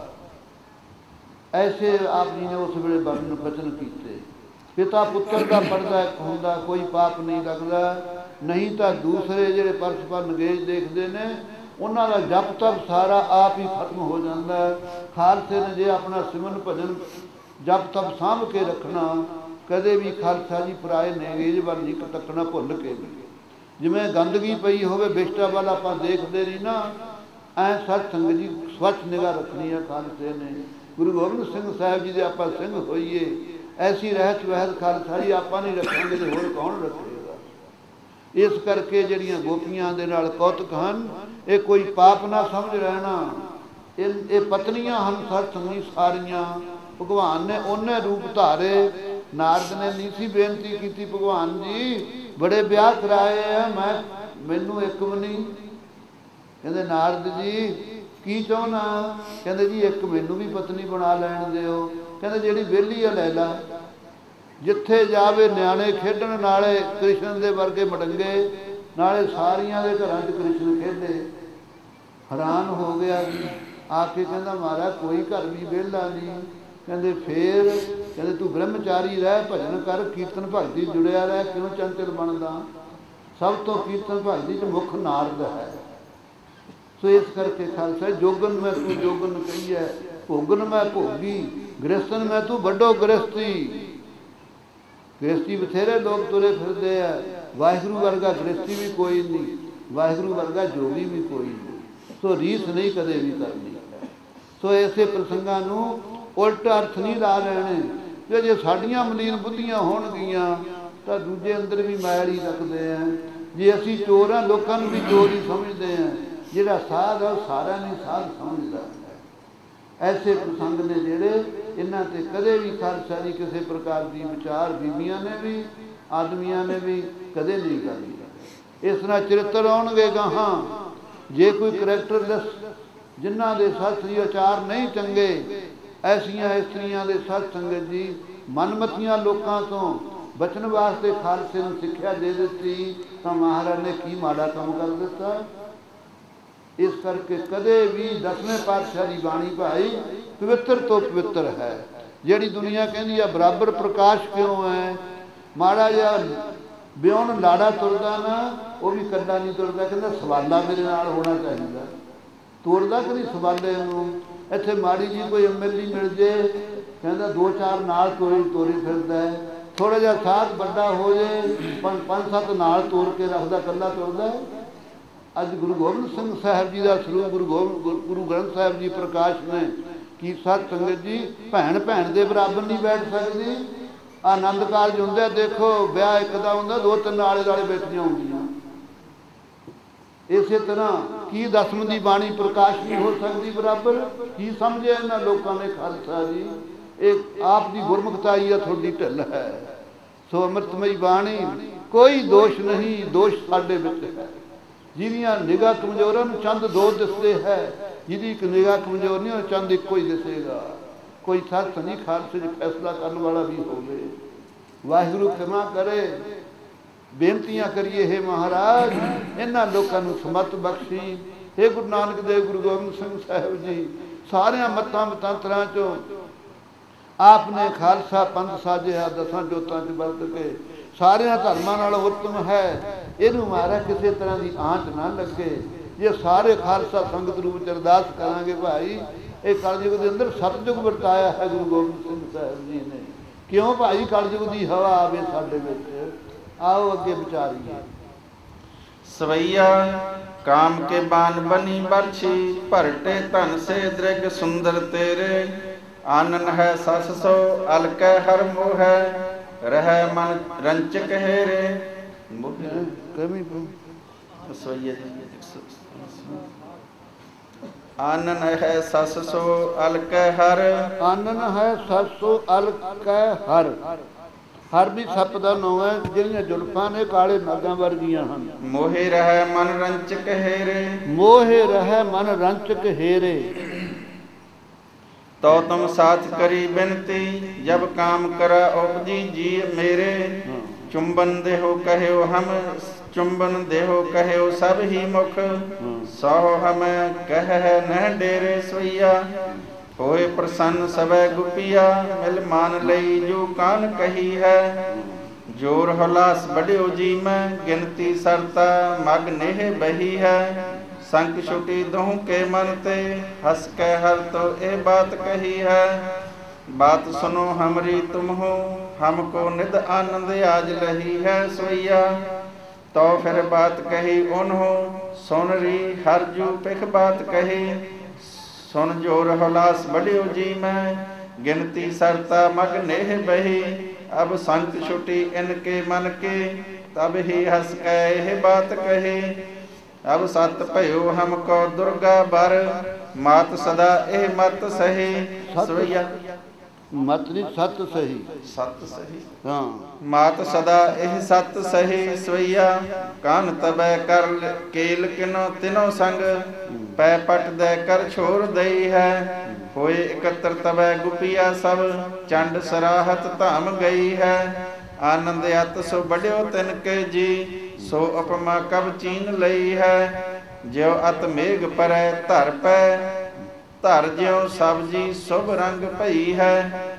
ਐਸੇ ਆਪ ਜੀ ਨੇ ਉਸ ਵੇਲੇ ਵਰਣਨ ਬਚਨ ਕੀਤੇ। ਪਿਤਾ ਪੁੱਤਰ ਦਾ ਪਰਦਾ ਇੱਕ ਹੁੰਦਾ, ਕੋਈ ਪਾਪ ਨਹੀਂ ਲੱਗਦਾ। ਨਹੀਂ ਤਾਂ ਦੂਸਰੇ ਜਿਹੜੇ ਪਰਸਪਰ ਨਗੇਜ ਦੇਖਦੇ ਨੇ ਉਹਨਾਂ ਦਾ ਜਪ ਤਪ ਸਾਰਾ ਆਪ ਹੀ ਖਤਮ ਹੋ ਜਾਂਦਾ। ਖਾਲਸੇ ਨੇ ਜੇ ਆਪਣਾ ਸਿਮਰਨ ਭਜਨ ਜਪ ਤਪ ਸਾਂਭ ਕੇ ਰੱਖਣਾ, ਕਦੇ ਵੀ ਖਾਲਸਾ ਜੀ ਪਰਾਏ ਨਗੇਜ ਵੱਲ ਨਹੀਂ ਤੱਕਣਾ ਭੁੱਲ ਕੇ। ਜਿਵੇਂ ਗੰਦਗੀ ਪਈ ਹੋਵੇ ਬਿਸ਼ਟਾ ਵੱਲ ਆਪਾਂ ਦੇਖਦੇ ਨਹੀਂ ਨਾ, ਐਂ ਸਤ ਸੰਗਤ ਜੀ ਸਵੱਛ ਨਿਗਾਹ ਰੱਖਣੀ ਹੈ ਖਾਲਸੇ ਨੇ। ਗੁਰੂ ਗੋਬਿੰਦ ਸਿੰਘ ਸਾਹਿਬ ਜੀ ਦੇ ਆਪਾਂ ਸਿੰਘ ਹੋਈਏ, ਐਸੀ ਰਹਿਤ ਵਹਿਤ ਖਾਲਸਾ ਜੀ ਆਪਾਂ ਨਹੀਂ ਰੱਖਾਂਗੇ ਤੇ ਹੋਰ ਕੌਣ ਰੱਖੇਗਾ। ਇਸ ਕਰਕੇ ਜਿਹੜੀਆਂ ਗੋਪੀਆਂ ਦੇ ਨਾਲ ਕੌਤਕ ਹਨ, ਇਹ ਕੋਈ ਪਾਪ ਨਾ ਸਮਝ ਰਹਿਣਾ। ਇਹ ਇਹ ਪਤਨੀਆਂ ਹਨ ਸਤ ਸੰਗੀ ਸਾਰੀਆਂ। ਭਗਵਾਨ ਨੇ ਉਹਨੇ ਰੂਪ ਧਾਰੇ। ਨਾਰਦ ਨੇ ਨਹੀਂ ਸੀ ਬੇਨਤੀ ਕੀਤੀ, ਭਗਵਾਨ ਜੀ ਬੜੇ ਵਿਆਹ ਕਰਾਏ ਆ, ਮੈਂ ਮੈਨੂੰ ਇੱਕ ਵੀ ਨਹੀਂ। ਕਹਿੰਦੇ ਨਾਰਦ ਜੀ ਕੀ ਚਾਹੁੰਦਾ? ਕਹਿੰਦੇ ਜੀ ਇੱਕ ਮੈਨੂੰ ਵੀ ਪਤਨੀ ਬਣਾ ਲੈਣ ਦਿਓ। ਕਹਿੰਦੇ ਜਿਹੜੀ ਵਿਹਲੀ ਆ ਲੈ ਲਾ, ਜਿੱਥੇ ਜਾਵੇ ਨਿਆਣੇ ਖੇਡਣ, ਨਾਲੇ ਕ੍ਰਿਸ਼ਨ ਦੇ ਵਰਗੇ ਮਡੰਗੇ, ਨਾਲੇ ਸਾਰੀਆਂ ਦੇ ਘਰਾਂ 'ਚ ਕ੍ਰਿਸ਼ਨ ਖੇਡੇ। ਹੈਰਾਨ ਹੋ ਗਿਆ ਆ ਕੇ, ਕਹਿੰਦਾ ਮਹਾਰਾਜ ਕੋਈ ਘਰ ਵੀ ਵਿਹਲਾ ਨਹੀਂ। ਕਹਿੰਦੇ ਫੇਰ? ਕਹਿੰਦੇ ਤੂੰ ਬ੍ਰਹਮਚਾਰੀ ਰਹਿ, ਭਜਨ ਕਰ, ਕੀਰਤਨ ਭਗਤੀ ਜੁੜਿਆ ਰਹਿ, ਕਿਉਂ ਚੰਚਲ ਬਣਦਾ? ਸਭ ਤੋਂ ਕੀਰਤਨ ਭਗਤੀ 'ਚ ਮੁੱਖ ਨਾਰਦ ਹੈ। ਸੋ ਇਸ ਕਰਕੇ ਖਾਲਸਾ ਜੋਗਨ ਮੈਂ ਤੂੰ ਜੋਗਨ ਕਹੀਐ, ਭੋਗਨ ਮੈਂ ਭੋਗੀ, ਗ੍ਰਸਤਨ ਮੈਂ ਤੂੰ ਵੱਡੋ ਗ੍ਰਸਤੀ। ਗ੍ਰਸਤੀ ਬਥੇਰੇ ਲੋਕ ਤੁਰੇ ਫਿਰਦੇ ਆ, ਵਾਹਿਗੁਰੂ ਵਰਗਾ ਗ੍ਰਸਤੀ ਵੀ ਕੋਈ ਨਹੀਂ, ਵਾਹਿਗੁਰੂ ਵਰਗਾ ਜੋਗੀ ਵੀ ਕੋਈ ਨਹੀਂ। ਸੋ ਰੀਸ ਨਹੀਂ ਕਦੇ ਵੀ ਕਰਨੀ। ਸੋ ਐਸੇ ਪ੍ਰਸੰਗਾਂ ਨੂੰ ਉਲਟ ਅਰਥ ਨਹੀਂ ਲਾ ਲੈਣੇ। ਜੇ ਜੇ ਸਾਡੀਆਂ ਮਲੀਨ ਬੁੱਧੀਆਂ ਹੋਣਗੀਆਂ ਤਾਂ ਦੂਜੇ ਅੰਦਰ ਵੀ ਮੈਲ ਹੀ ਰੱਖਦੇ ਆ। ਜੇ ਅਸੀਂ ਚੋਰ ਹਾਂ, ਲੋਕਾਂ ਨੂੰ ਵੀ ਚੋਰ ਹੀ ਸਮਝਦੇ ਹਾਂ। ਜਿਹੜਾ ਸਾਧ ਹੈ ਉਹ ਸਾਰਿਆਂ ਨੂੰ ਸਾਧ ਸਮਝਦਾ। ਐਸੇ ਪ੍ਰਸੰਗ ਨੇ ਜਿਹੜੇ, ਇਹਨਾਂ 'ਤੇ ਕਦੇ ਵੀ ਖਾਲਸਾ ਜੀ ਕਿਸੇ ਪ੍ਰਕਾਰ ਦੀ ਵਿਚਾਰ ਬੀਬੀਆਂ ਨੇ ਵੀ ਆਦਮੀਆਂ ਨੇ ਵੀ ਕਦੇ ਨਹੀਂ ਕਰਨੀ। ਇਸ ਨਾਲ ਚਰਿੱਤਰ ਆਉਣਗੇ ਗਾਹਾਂ। ਜੇ ਕੋਈ ਕਰੈਕਟਰਲੈਸ, ਜਿਨ੍ਹਾਂ ਦੇ ਸੱਚ ਦੀ ਆਚਾਰ ਨਹੀਂ ਚੰਗੇ, ਐਸੀਆਂ ਇਸਤਰੀਆਂ ਦੇ ਸਤ ਸੰਗਤ ਜੀ ਮਨਮਤੀਆਂ ਲੋਕਾਂ ਤੋਂ ਬਚਣ ਵਾਸਤੇ ਖਾਲਸੇ ਨੂੰ ਸਿੱਖਿਆ ਦੇ ਦਿੱਤੀ, ਤਾਂ ਮਹਾਰਾਜ ਨੇ ਕੀ ਮਾੜਾ ਕੰਮ ਕਰ ਦਿੱਤਾ। ਇਸ ਕਰਕੇ ਕਦੇ ਵੀ ਦਸਵੇਂ ਪਾਤਸ਼ਾਹ ਦੀ ਬਾਣੀ ਭਾਈ ਪਵਿੱਤਰ ਤੋਂ ਪਵਿੱਤਰ ਹੈ। ਜਿਹੜੀ ਦੁਨੀਆ ਕਹਿੰਦੀ ਆ ਬਰਾਬਰ ਪ੍ਰਕਾਸ਼ ਕਿਉਂ ਹੈ, ਮਾੜਾ ਜਿਹਾ ਵਿਉਣ ਲਾੜਾ ਤੁਰਦਾ ਨਾ, ਉਹ ਵੀ ਕੱਲਾ ਨਹੀਂ ਤੁਰਦਾ, ਕਹਿੰਦਾ ਸਵਾਲਾ ਮੇਰੇ ਨਾਲ ਹੋਣਾ ਚਾਹੀਦਾ। ਤੁਰਦਾ ਕਦੀ ਸਵਾਲੇ ਨੂੰ। ਇੱਥੇ ਮਾੜੀ ਜੀ ਕੋਈ ਐਮ ਐਲ ਏ ਮਿਲ ਜੇ, ਕਹਿੰਦਾ ਦੋ ਚਾਰ ਨਾਲ ਤੋਰੀ ਤੋਰੀ ਫਿਰਦਾ ਹੈ। ਥੋੜ੍ਹਾ ਜਿਹਾ ਸਾਥ ਵੱਡਾ ਹੋ ਜੇ, ਪੰਜ ਪੰਜ ਸੱਤ ਨਾਲ ਤੋਰ ਕੇ ਰੱਖਦਾ, ਇਕੱਲਾ ਤੁਰਦਾ। ਅੱਜ ਗੁਰੂ ਗੋਬਿੰਦ ਸਿੰਘ ਸਾਹਿਬ ਜੀ ਦਾ ਸਰੂਪ ਗੁਰੂ ਗੋਬਿੰਦ ਗੁਰੂ ਗ੍ਰੰਥ ਸਾਹਿਬ ਜੀ ਪ੍ਰਕਾਸ਼ ਨੇ ਕੀ ਸਤ ਸੰਗਤ ਜੀ ਭੈਣ ਭੈਣ ਦੇ ਬਰਾਬਰ ਨਹੀਂ ਬੈਠ ਸਕਦੀ। ਆਨੰਦ ਕਾਰਜ ਹੁੰਦੇ, ਦੇਖੋ ਵਿਆਹ ਇੱਕ ਦਾ ਹੁੰਦਾ, ਦੋ ਤਿੰਨ ਆਲੇ ਦੁਆਲੇ ਬੈਠੀਆਂ ਹੁੰਦੀਆਂ। ਇਸੇ ਤਰ੍ਹਾਂ ਕੀ ਦਸਮ ਦੀ ਬਾਣੀ ਪ੍ਰਕਾਸ਼ ਨਹੀਂ ਹੋ ਸਕਦੀ ਬਰਾਬਰ? ਕੀ ਸਮਝਿਆ ਇਹਨਾਂ ਲੋਕਾਂ ਨੇ ਖਾਲਸਾ ਜੀ? ਇਹ ਆਪ ਦੀ ਗੁਰਮੁਖਤਾਈ ਆ, ਤੁਹਾਡੀ ਢਿੱਲ ਹੈ। ਸੋ ਅੰਮ੍ਰਿਤਮਈ ਬਾਣੀ ਕੋਈ ਦੋਸ਼ ਨਹੀਂ, ਦੋਸ਼ ਸਾਡੇ ਵਿੱਚ ਹੈ। ਜਿਹਦੀਆਂ ਨਿਗਾਹ ਕਮਜ਼ੋਰਾਂ ਨੂੰ ਚੰਦ ਦੋ ਦਿਸਦੇ ਹੈ, ਜਿਹਦੀ ਇੱਕ ਨਿਗਾਹ ਕਮਜ਼ੋਰ ਨਹੀਂ, ਉਹ ਚੰਦ ਇੱਕੋ ਹੀ ਦਿਸੇਗਾ। ਕੋਈ ਸੱਚ ਨਹੀਂ ਖਾਲਸੇ 'ਚ ਫੈਸਲਾ ਕਰਨ ਵਾਲਾ ਵੀ ਹੋਵੇ। ਵਾਹਿਗੁਰੂ ਖਿਮਾ ਕਰੇ। ਬੇਨਤੀਆਂ ਕਰੀਏ, ਹੇ ਮਹਾਰਾਜ ਇਹਨਾਂ ਲੋਕਾਂ ਨੂੰ ਸਮਤ ਬਖਸ਼ੀ। ਹੇ ਗੁਰੂ ਨਾਨਕ ਦੇਵ ਗੁਰੂ ਗੋਬਿੰਦ ਸਿੰਘ ਸਾਹਿਬ ਜੀ, ਸਾਰਿਆਂ ਮਤਾਂ ਮਤਾਂਤਰਾਂ 'ਚੋਂ ਆਪ ਨੇ ਖਾਲਸਾ ਪੰਥ ਸਾਜਿਆ, ਦਸਾਂ ਜੋਤਾਂ 'ਚ ਵਰਤ ਕੇ ਸਾਰਿਆਂ ਧਰਮਾਂ ਨਾਲੋਂ ਉੱਤਮ ਹੈ। ਇਹਨੂੰ ਮਹਾਰਾਜ ਕਿਸੇ ਤਰ੍ਹਾਂ ਦੀ ਆਂਚ ਨਾ ਲੱਗੇ। ਜੇ ਸਾਰੇ ਖਾਲਸਾ ਸੰਗਤ ਰੂਪ 'ਚ ਅਰਦਾਸ ਕਰਾਂਗੇ ਭਾਈ, ਇਹ ਕਲਯੁਗ ਦੇ ਅੰਦਰ ਸਤਿਯੁਗ ਵਰਤਾਇਆ ਹੈ ਗੁਰੂ ਗੋਬਿੰਦ ਸਿੰਘ ਸਾਹਿਬ ਜੀ ਨੇ। ਕਿਉਂ ਭਾਈ ਕਲਯੁਗ ਦੀ ਹਵਾ ਆਵੇ ਸਾਡੇ ਵਿੱਚ? ਆਓ ਅੱਗੇ ਵਿਚਾਰੀਏ। ਸਵਈਆ ਕਾਮ ਕੇ ਬਾਨ ਬਨੀ ਬਰਛੀ, ਭਰਟੇ ਧਨ ਸੇ ਦ੍ਰਿਗ ਸੁੰਦਰ ਤੇਰੇ। ਆਨਨ ਹੈ ਸਸ ਸੋ ਅਲਕੈ ਹਰ ਮੋਹ ਹੈ, ਰਹਿ ਮਨ ਰੰਚਕ ਹੇਰੇ। ਸਵਈਆ ਆਨਨ ਹੈ ਸਸ ਸੋ ਅਲਕੈ ਹਰ, ਆਨਨ ਹੈ ਸਸ ਸੋ ਅਲਕੈ ਹਰ। ਹਰ ਵੀ ਸੱਪ ਦਾ ਨਾਂ ਹੈ, ਜਿਹੜੀਆਂ ਜ਼ੁਲਫਾਂ ਨੇ ਕਾਲੇ ਨਾਗਾਂ ਵਰਗੀਆਂ ਹਨ। ਮੋਹੇ ਰਹਿ ਮਨ ਰੰਚਕ ਹੇਰੇ, ਮੋਹੇ ਰਹਿ ਮਨ ਰੰਚਕ ਹੇਰੇ। ਤੋ ਤੁਮ ਸਾਥ ਕਰੀ ਬਿਨਤੀ, ਜਬ ਕਾਮ ਕਰਾ ਉਪਜੀ ਜੀ ਮੇਰੇ। ਚੁੰਬਨ ਦੇਹੋ ਕਹਿਓ ਹਮ चुंबन देहो कहो सब ही मुख, सौ हमें कह न डेरे सोइया। होए प्रसन्न सबे गुपिया, मिल मान लई जो कान कही है। जोर हुलास बढ़ियो जी में, गिनती सरता मग नेह बही है। संक छुटी दोह के मन ते, हंस के हर तो ए बात कही है। बात सुनो हमरी तुम हो, हमको निद आनंद आज लही है सोइया। तो फिर बात कही उन्हों, सुन री हर जू पिख बात कही। सुन जोर हुलास बढ़ियो जी में, गिनती सरता मग नेह बही। अब संत छुटी इनके मन के, तब ही हंस कह बात कही। अब सत भयो हमको दुर्गा बर, मात सदा एह मत सही सोइया। मत नहीं सत सही, सत सही हाँ। मात सदा एह सत सही सोइया। कान तबै कर केल किनो तिनो संग, पै पट दे कर छोड़ दई है। होए एकत्र तबै गुपिया सब, चंड सराहत धाम गई है। आनंद अत सो बढ़ियो तिनके जी, सो उपमा कब चीन लई है। ज्यो अत मेघ परै धर पै, धर ज्यो सब्जी शुभ रंग भई है।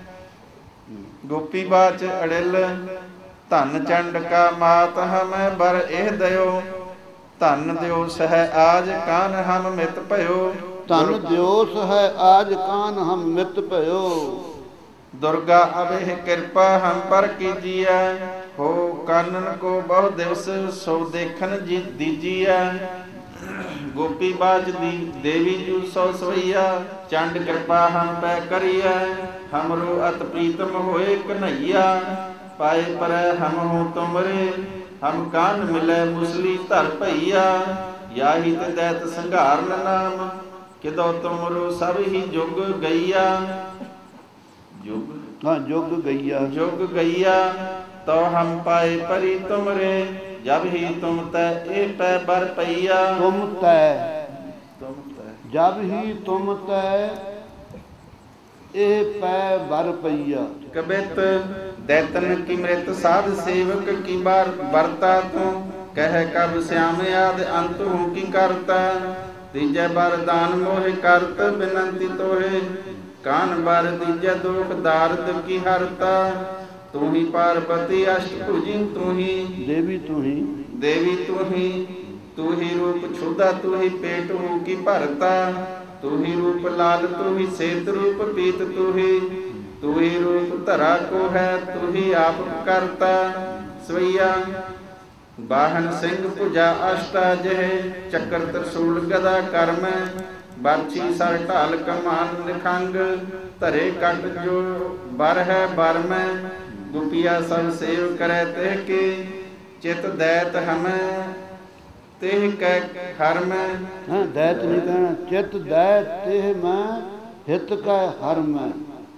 गोपी बाच अड़िल धन चंड का मात, हमें बर एह दयो। धन दियो सह आज कान हम मित भयो। धन दियो सह आज कान हम मित भयो। दुर्गा अब एह कृपा हम पर कीजिए। हो कानन को बहु दिवस, सो देखन जी दीजिए। गोपी बाज दी देवी जू सौ सवैया, चंड कृपा हम पै करिए। हमरो अत प्रीतम होए कन्हैया, पाए पर हम हो तुमरे। हम कान मिले मुसली धर भैया, याही ते दैत संघारन नाम। किदो तुमरो सब ही जुग गैया। जुग हाँ जुग गैया, जुग गैया। तो हम पाए परी तुमरे, जब ही तुम तै ए पै बर पैया। तुम तै, तुम तै जब ही तुम तै ए पै बर पैया। कबित दैतन की मृत साध सेवक की बार बरता तू। कह कब श्याम याद अंत हूँ की करता। तीजे बार दान मोह करत बिनंती तोहे। कान बार तीजे दुख दारद की हरता। तू ही पार्वती अष्टभुजी, तू ही देवी, तू ही देवी, तू ही तू ही रूप क्षुदा, तू ही पेट हूँ की भरता। तू ही रूप लाल, तू ही सेत रूप पीत, तू ही तू ही रूप धरा को है, तू ही आप करता सवैया। बाहन सिंह भुजा अष्टा जह, चक्र त्रिशूल गदा कर्म। बरछी सर ढाल कमान निखंग, धरे कट जो बर है बर में। गुपिया सब सेव करे तेह के, चित दैत हमें तेह कै हर में। हाँ दैत नहीं कहना, चित दैत तेह मैं, हित कै हर में।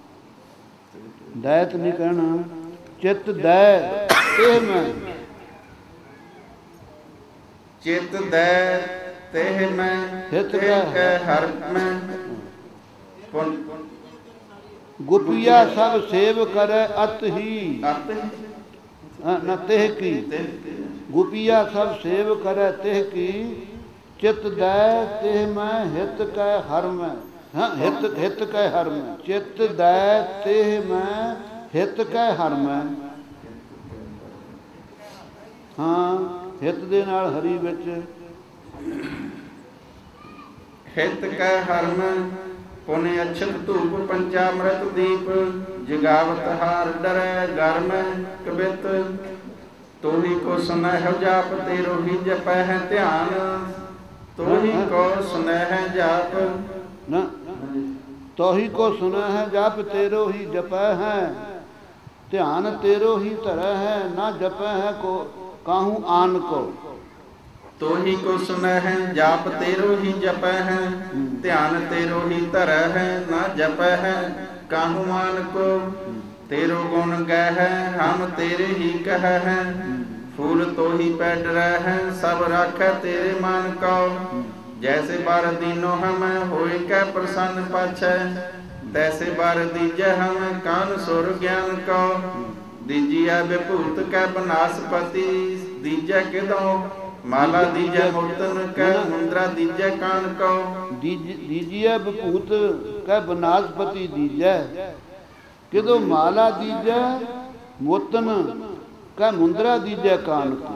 दैत नहीं कहना, चित दैत तेह मैं। चित दैत तेह मैं, हित कै हर में। गुपिया सब सेव करे अत ही, न तेह की। गुपिया सब सेव करे तेह की, चित दै तेह मैं, हित कै हर में। हाँ हित हित कै हर में। चित दै तेह मैं, हित कै हर में। हाँ हित दे नाल हरी विच। हित कै हर में। पुण्य अक्षत धूप पंचामृत दीप, जगावत हार डरै घर में कबित। तो ही को सुनह जाप, तेरो ही जपै है ध्यान। तो ही को सुनह जाप न, तो ही को सुनह जाप, तेरो ही जपै है ध्यान। तेरो ही तरह है, ना जपै है को काहू आन को। तो ही को सुनह है जाप, तेरो ही जपै है ध्यान। तेरो ही तरह है, ना जपै है काहू मान को। तेरो गुण गह है, हम तेरे ही कह है। फूल तो ही पै डरै है, सब राखै तेरे मान को। जैसे बार दीनो हम होए कै प्रसन्न पाछै, तैसे बार दीजै हम कान सुर ज्ञान को। दीजिया विभूत कै बनासपति, ਦੀਜੈ ਕਿਦੋਂ ਮਾਲਾ ਦੀਜੈ ਮੋਤਨ ਕਹਿ ਮੁੰਦਰਾ ਦੀਜੈ ਕਾਨ ਕੋ ਦੀਜੀਐ ਬਭੂਤ ਕਹਿ ਬਨਾਸਪਤੀ ਦੀਜੈ ਕਿਦੋਂ ਮਾਲਾ ਦੀਜੈ ਮੋਤਨ ਕਹਿ ਮੁੰਦਰਾ ਦੀਜੈ ਕਾਨ ਕੋ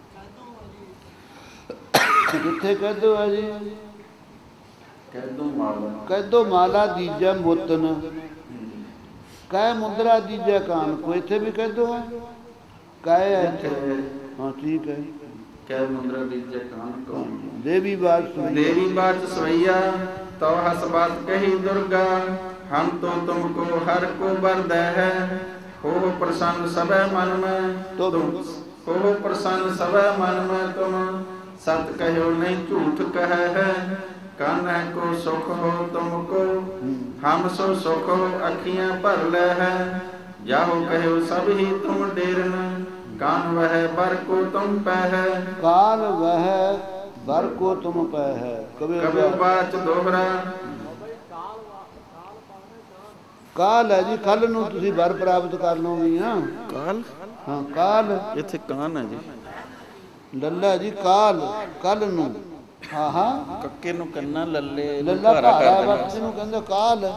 ਕਿੱਥੇ ਕਹਿ ਦੋ ਆ ਜੀ ਕਹਿ ਦੋ ਮਾਲਾ ਕਹਿ ਦੋ ਮਾਲਾ ਦੀਜੈ ਮੋਤਨ ਕਹਿ ਮੁੰਦਰਾ ਦੀਜੈ ਕਾਨ ਕੋ ਇੱਥੇ ਵੀ ਕਹਿ ਦੋ ਹੈ ਕਹਿ ਹੈ ਹਾਂ ਠੀਕ ਹੈ ਕਹਿ ਮੁੰਦਰਾ ਦੀਜੈ ਕਾਨ ਕੋ ਦੇਵੀ ਬਾਤ ਦੇਵੀ ਬਾਤ ਸਵਈਆ ਤਉ ਹਸ ਬਾਤ ਕਹੀ ਦੁਰਗਾ ਹਮ ਤੋ ਤੁਮਕੋ ਹਰ ਕੋ ਬਰਦੈ ਹੈ ਹੋ ਪ੍ਰਸੰਨ ਸਭੈ ਮਨ ਮੈਂ ਤੁਮ ਹੋ ਪ੍ਰਸੰਨ ਸਭੈ ਮਨ ਮੈਂ ਤੁਮ ਸਤ ਕਹਿਓ ਨਹੀਂ ਝੂਠ ਕਹੈ ਹੈ ਕਾਨ੍ਹੈ ਕੋ ਸੁਖ ਹੋ ਤੁਮਕੋ ਹਮ ਸੋ ਸੁਖ ਅੱਖੀਆਂ ਭਰ ਲੈ ਹੈ ਜਾਹੋ ਕਹਿਓ ਸਭ ਹੀ ਤੁਮ ਡੇਰਨ ਕਾਨ ਵਹਿ ਬਰ ਕੋ ਤੁਮ ਪੈ ਹੈ ਕਾਲ ਵਹਿ ਬਰ ਕੋ ਤੁਮ ਪੈ ਹੈ ਕਬੇ ਬਾਚ ਦੋਹਰਾ ਕਾਲ ਹੈ ਜੀ ਕੱਲ ਨੂੰ ਤੁਸੀਂ ਵਰ ਪ੍ਰਾਪਤ ਕਰ ਲਓਗੇ ਹਾਂ ਕਾਲ ਹਾਂ ਕਾਲ ਇੱਥੇ ਕਾਨ ਹੈ ਜੀ ਲੱਲਾ ਜੀ ਕਾਲ ਕੱਲ ਨੂੰ ਹਾਂ ਹਾਂ ਕੱਕੇ ਨੂੰ ਕੰਨਾ ਲੱਲੇ ਲੱਲਾ ਭਾਰਾ ਵਕਤ ਨੂੰ ਕਹਿੰਦੇ ਕਾਲ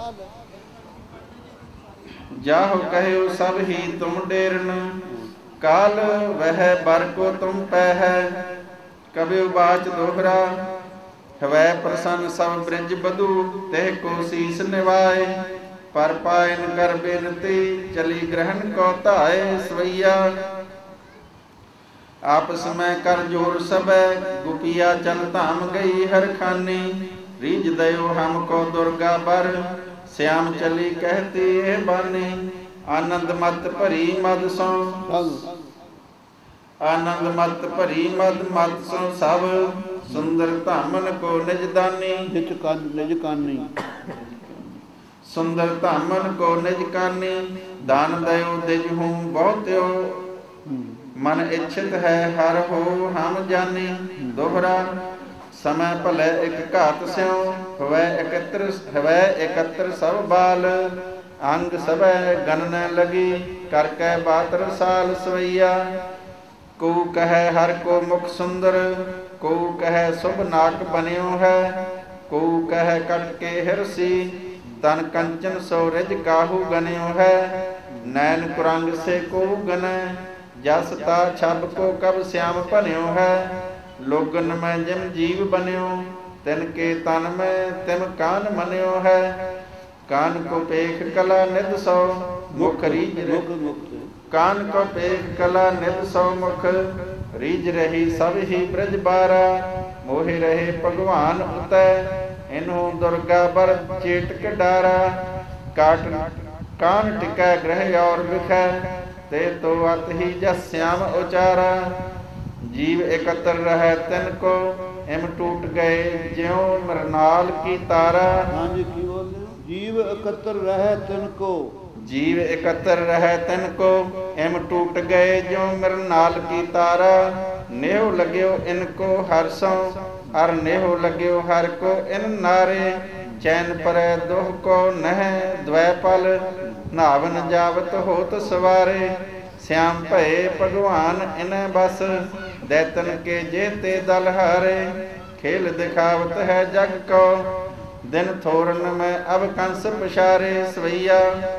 ਜਾਹੋ ਕਹਿਓ ਸਭ ਹੀ ਤੁਮ ਡੇਰਨ ਕਾਲ ਵਹਿ ਬਰ ਕੋ ਤੁਮ ਪੈ ਹੈ ਕਬਿ ਬਾਚ ਦੋਹਰਾ ਹਵੈ ਪ੍ਰਸੰਨ ਸਭ ਬ੍ਰਿਜ ਬਧੂ ਤੇ ਕੋ ਸੀਸ ਨਿਵਾਏ ਪਰ ਪਾਇਨ ਕਰ ਬੇਨਤੀ ਚਲੀ ਗ੍ਰਹਣ ਕੋ ਧਾਏ ਸਵਈਆ ਆਪਸ ਮੈਂ ਕਰ ਜੋਰ ਸਭੈ ਗੁਪੀਆ ਚਲ ਧਾਮ ਗਈ ਹਰ ਖਾਨੀ ਰੀਜ ਦਇਓ ਹਮ ਕੋ ਦੁਰਗਾ ਬਰ ਸਿਆਮ ਚਲੀ ਕਹਤੀ ਇਹ ਬਾਨੀ ਆਨੰਦ ਮਤ ਭਰੀ ਮਦ ਸੋ ਆਨੰਦ ਮਤ ਭਰੀ ਮਦ ਮਤ ਸੋ ਸਭ ਸੁੰਦਰ ਧਾਮਨ ਕੋ ਨਿਜ ਦਾਨੀ ਨਿਜ ਕੰਨ ਨਿਜ ਕਾਨੀ ਸੁੰਦਰ ਧਾਮਨ ਕੋ ਨਿਜ ਕਾਨੀ ਦਾਨ ਦਇਓ ਦਿਜ ਹੂੰ ਬਹੁਤਿਓ ਮਨ ਇੱਛਤ ਹੈ ਹਰ ਹੋ ਹਮ ਜਾਨੀ ਦੋਹਰਾ ਸਮੈ ਭਲੇ ਇਕ ਘਾਤ ਸਿਉ ਹਵੈ ਇਕੱਤਰ ਹਵੈ ਇਕੱਤਰ ਸਭ ਬਾਲ ਅੰਗ ਸਭੈ ਗਨਨ ਲਗੀ ਕਰ ਕੈ ਬਾਤਰ ਸਾਲ ਸਵਈਆ ਕੋ ਕਹੈ ਹਰ ਕੋ ਮੁਖ ਸੁੰਦਰ ਕੋ ਕਹੈ ਸੁਭ ਨਾਕ ਬਨਿਓ ਹੈ ਕੋ ਕਹੈ ਕਟ ਕੇ ਹਿਰਸੀ ਤਨ ਕੰਚਨ ਸੋ ਰਿਜ ਕਾਹੂ ਗਨਿਓ ਹੈ ਨੈਣ ਕੁਰੰਗ ਸੇ ਕੋ ਗਨੈ ਜਸ ਤਾ ਛਬ ਕੋ ਕਬ ਸਿਆਮ ਭਨਿਓ ਹੈ ਲੋਗਨ ਮੈਂ ਜਿਮ ਜੀਵ ਬਨਿਓ ਤਿਨ ਕੇ ਤਨ ਮੈਂ ਤਿਮ ਕਾਨ ਮਨਿਓ ਹੈ ਕਾਨ ਕੋ ਪੇਖ ਕਲਾ ਨਿਧ ਸੋ ਮੁਖ ਰੀਜ ਕਾਨ ਕੋ ਪੇਖ ਕਲਾ ਨਿਧ ਸੋ ਮੁਖ ਰੀਜ ਰਹੀ ਸਭ ਹੀ ਬ੍ਰਜ ਬਾਰਾ ਮੋਹਿ ਰਹੇ ਭਗਵਾਨ ਉਤੈ ਇਨਹੁ ਦੁਰਗਾ ਬਰ ਚੇਟ ਕੇ ਡਾਰਾ ਕਾਟ ਕਾਨ ਟਿਕੈ ਗ੍ਰਹਿ ਔਰ ਵਿਖੈ ਤੇ ਤੋ ਅਤ ਹੀ ਜਸ ਸਿਆਮ ਉਚਾਰਾ ਜੀਵ ਇਕੱਤਰ ਰਹਿ ਤਿਨ ਕੋ ਇਮ ਟੂਟ ਗਏ ਜਿਉ ਮਰਨਾਲ ਕੀ ਤਾਰਾ ਹਾਂਜੀ ਕੀ ਬੋਲਦੇ ਹੋ ਜੀਵ ਇਕੱਤਰ ਰਹਿ ਤਿਨ ਕੋ ਜੀਵ ਇਕੱਤਰ ਰਹਿ ਤਿਨ ਕੋ ਇਮ ਟੂਟ ਗਏ ਜਿਉ ਮਰਨਾਲ ਕੀ ਤਾਰਾ ਨੇਹੁ ਲਗਿਓ ਇਨ ਕੋ ਹਰ ਸੋ ਹਰ ਨੇਹੁ ਲਗਿਓ ਹਰ ਕੋ ਇਨ ਨਾਰੇ ਚੈਨ ਪਰੈ ਦੁਖ ਕੋ ਨਹਿ ਦਵੈ ਪਲ ਨਾਵਨ ਜਾਵਤ ਹੋਤ ਸਵਾਰੇ ਸਿਆਮ ਭਏ ਭਗਵਾਨ ਇਨੈ ਬਸ ਦੈਤਨ ਕੇ ਜੇਤੇ ਦਲ ਹਾਰੇ ਖੇਲ ਦਿਖਾਵਤ ਹੈ ਜਗ ਕੋ ਦਿਨ ਥੋਰਨ ਮੈਂ ਅਬ ਕੰਸ ਪਛਾਰੇ ਸਵਈਆ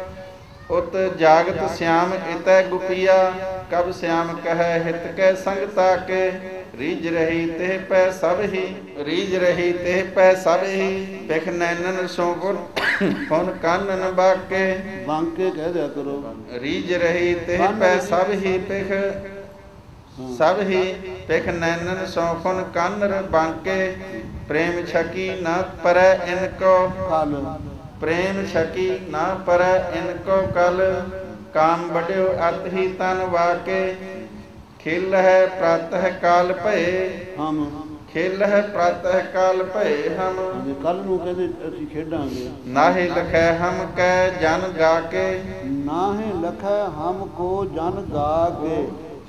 ਉਤ ਜਾਗਤ ਸਿਆਮ ਇਤੈ ਗੁਪੀਆ ਕਬ ਸਿਆਮ ਕਹੈ ਹਿਤ ਕੈ ਸੰਗ ਤਾਕੇ ਰੀਜ ਰਹੀ ਤੇ ਪੈ ਸਭ ਹੀ ਰੀਜ ਰਹੀ ਤੇ ਪੈ ਸਭ ਹੀ ਪਿਖ ਨੈਨਨ ਸੋ ਗੁਰ ਫੁਨ ਕਾਨਨ ਬਾਕੇ ਬਾਂਕੇ ਕਹਿ ਦਿਆ ਕਰੋ ਰੀਜ ਰਹੀ ਤੇ ਪੈ ਸਭ ਹੀ ਪਿਖ ਸਭ ਹੀ ਪਿਖ ਨੈਨਨ ਸੋ ਫੁਨ ਕਾਨਰ ਬਾਂਕੇ ਪ੍ਰੇਮ ਛਕੀ ਨਾ ਪਰੈ ਇਨ ਕੋ ਕਲ ਪ੍ਰੇਮ ਛਕੀ ਨਾ ਪਰੈ ਇਨ ਕੋ ਕਲ ਕਾਮ ਬੜਿਓ ਅਤ ਹੀ ਤਨ ਵਾਕੇ ਖੇਲ ਹੈ ਪ੍ਰਾਤਹ ਕਾਲ ਭਏ ਹਮ ਖੇਲ ਹੈ ਪ੍ਰਾਤਹ ਕਾਲ ਭਏ ਹਮ ਕੱਲ ਨੂੰ ਕਹਿੰਦੇ ਅਸੀਂ ਖੇਡਾਂਗੇ ਨਾਹੇ ਲਖੈ ਹਮ ਕੈ ਜਨ ਗਾ ਕੇ ਨਾਹੇ ਲਖੈ ਹਮ ਕੋ ਜਨ ਗਾ ਕੇ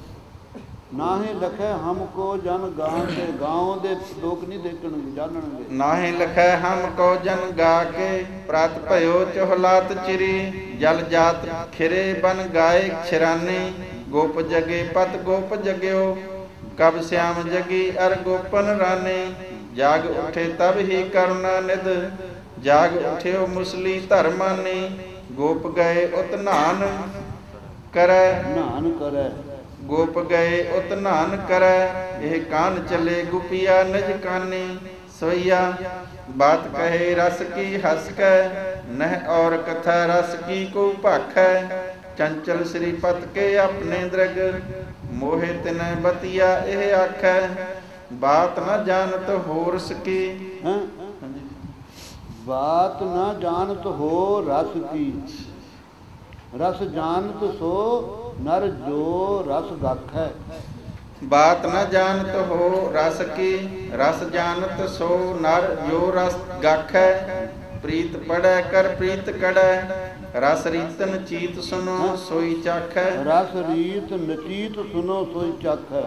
ਨਾਹੇ ਲਖੈ ਹਮ ਕੋ ਜਨ ਗਾ ਕੇ ਗਾਉਂ ਦੇ ਲੋਕ ਨਹੀਂ ਦੇਖਣਗੇ ਜਾਣਨਗੇ ਨਾਹੇ ਲਖੈ ਹਮ ਕੋ ਜਨ ਗਾ ਕੇ ਪ੍ਰਤ ਭਇਓ ਚਹਲਾਤ ਚਿਰੀ ਜਲ ਜਾਤ ਖਿਰੇ ਬਨ ਗਾਏ ਛਰਾਨੇ ਗੋਪ ਜਗੇ ਪਤ ਗੋਪ ਜਗਿਓ कब श्याम जगी अर गोपन राने, जाग उठे तब ही करुणा निध, जाग उठे मुसली धर्माने, गोप गए उत नान करै, ਨਾਨ ਕਰੈ गोप गए उत नान करै, यह कान चले गुपिया निज काने, सोइया बात कहे रस की हस कै, नह और कथा रस की को भाखै, चंचल श्रीपत के अपने दृग, मोहे तिन बतिया यह आखै, बात न जानत होर सकी। ਹੈਂ? ਬਾਤ ਨਾ ਜਾਣਤ ਹੋ ਰਸ ਕੀ, ਰਸ ਜਾਣਤ ਸੋ ਨਰ ਜੋ ਰਸ ਗਾਖੈ। बात न जानत हो रस की, रस जानत सो नर जो रस गाखै, प्रीत पढ़ै कर प्रीत कढ़ै, रस रीतन चीत सुनो सोई चाखै। ਰਸ ਰੀਤ ਨਚੀਤ ਸੁਨੋ ਸੋਈ ਚਾਖੈ।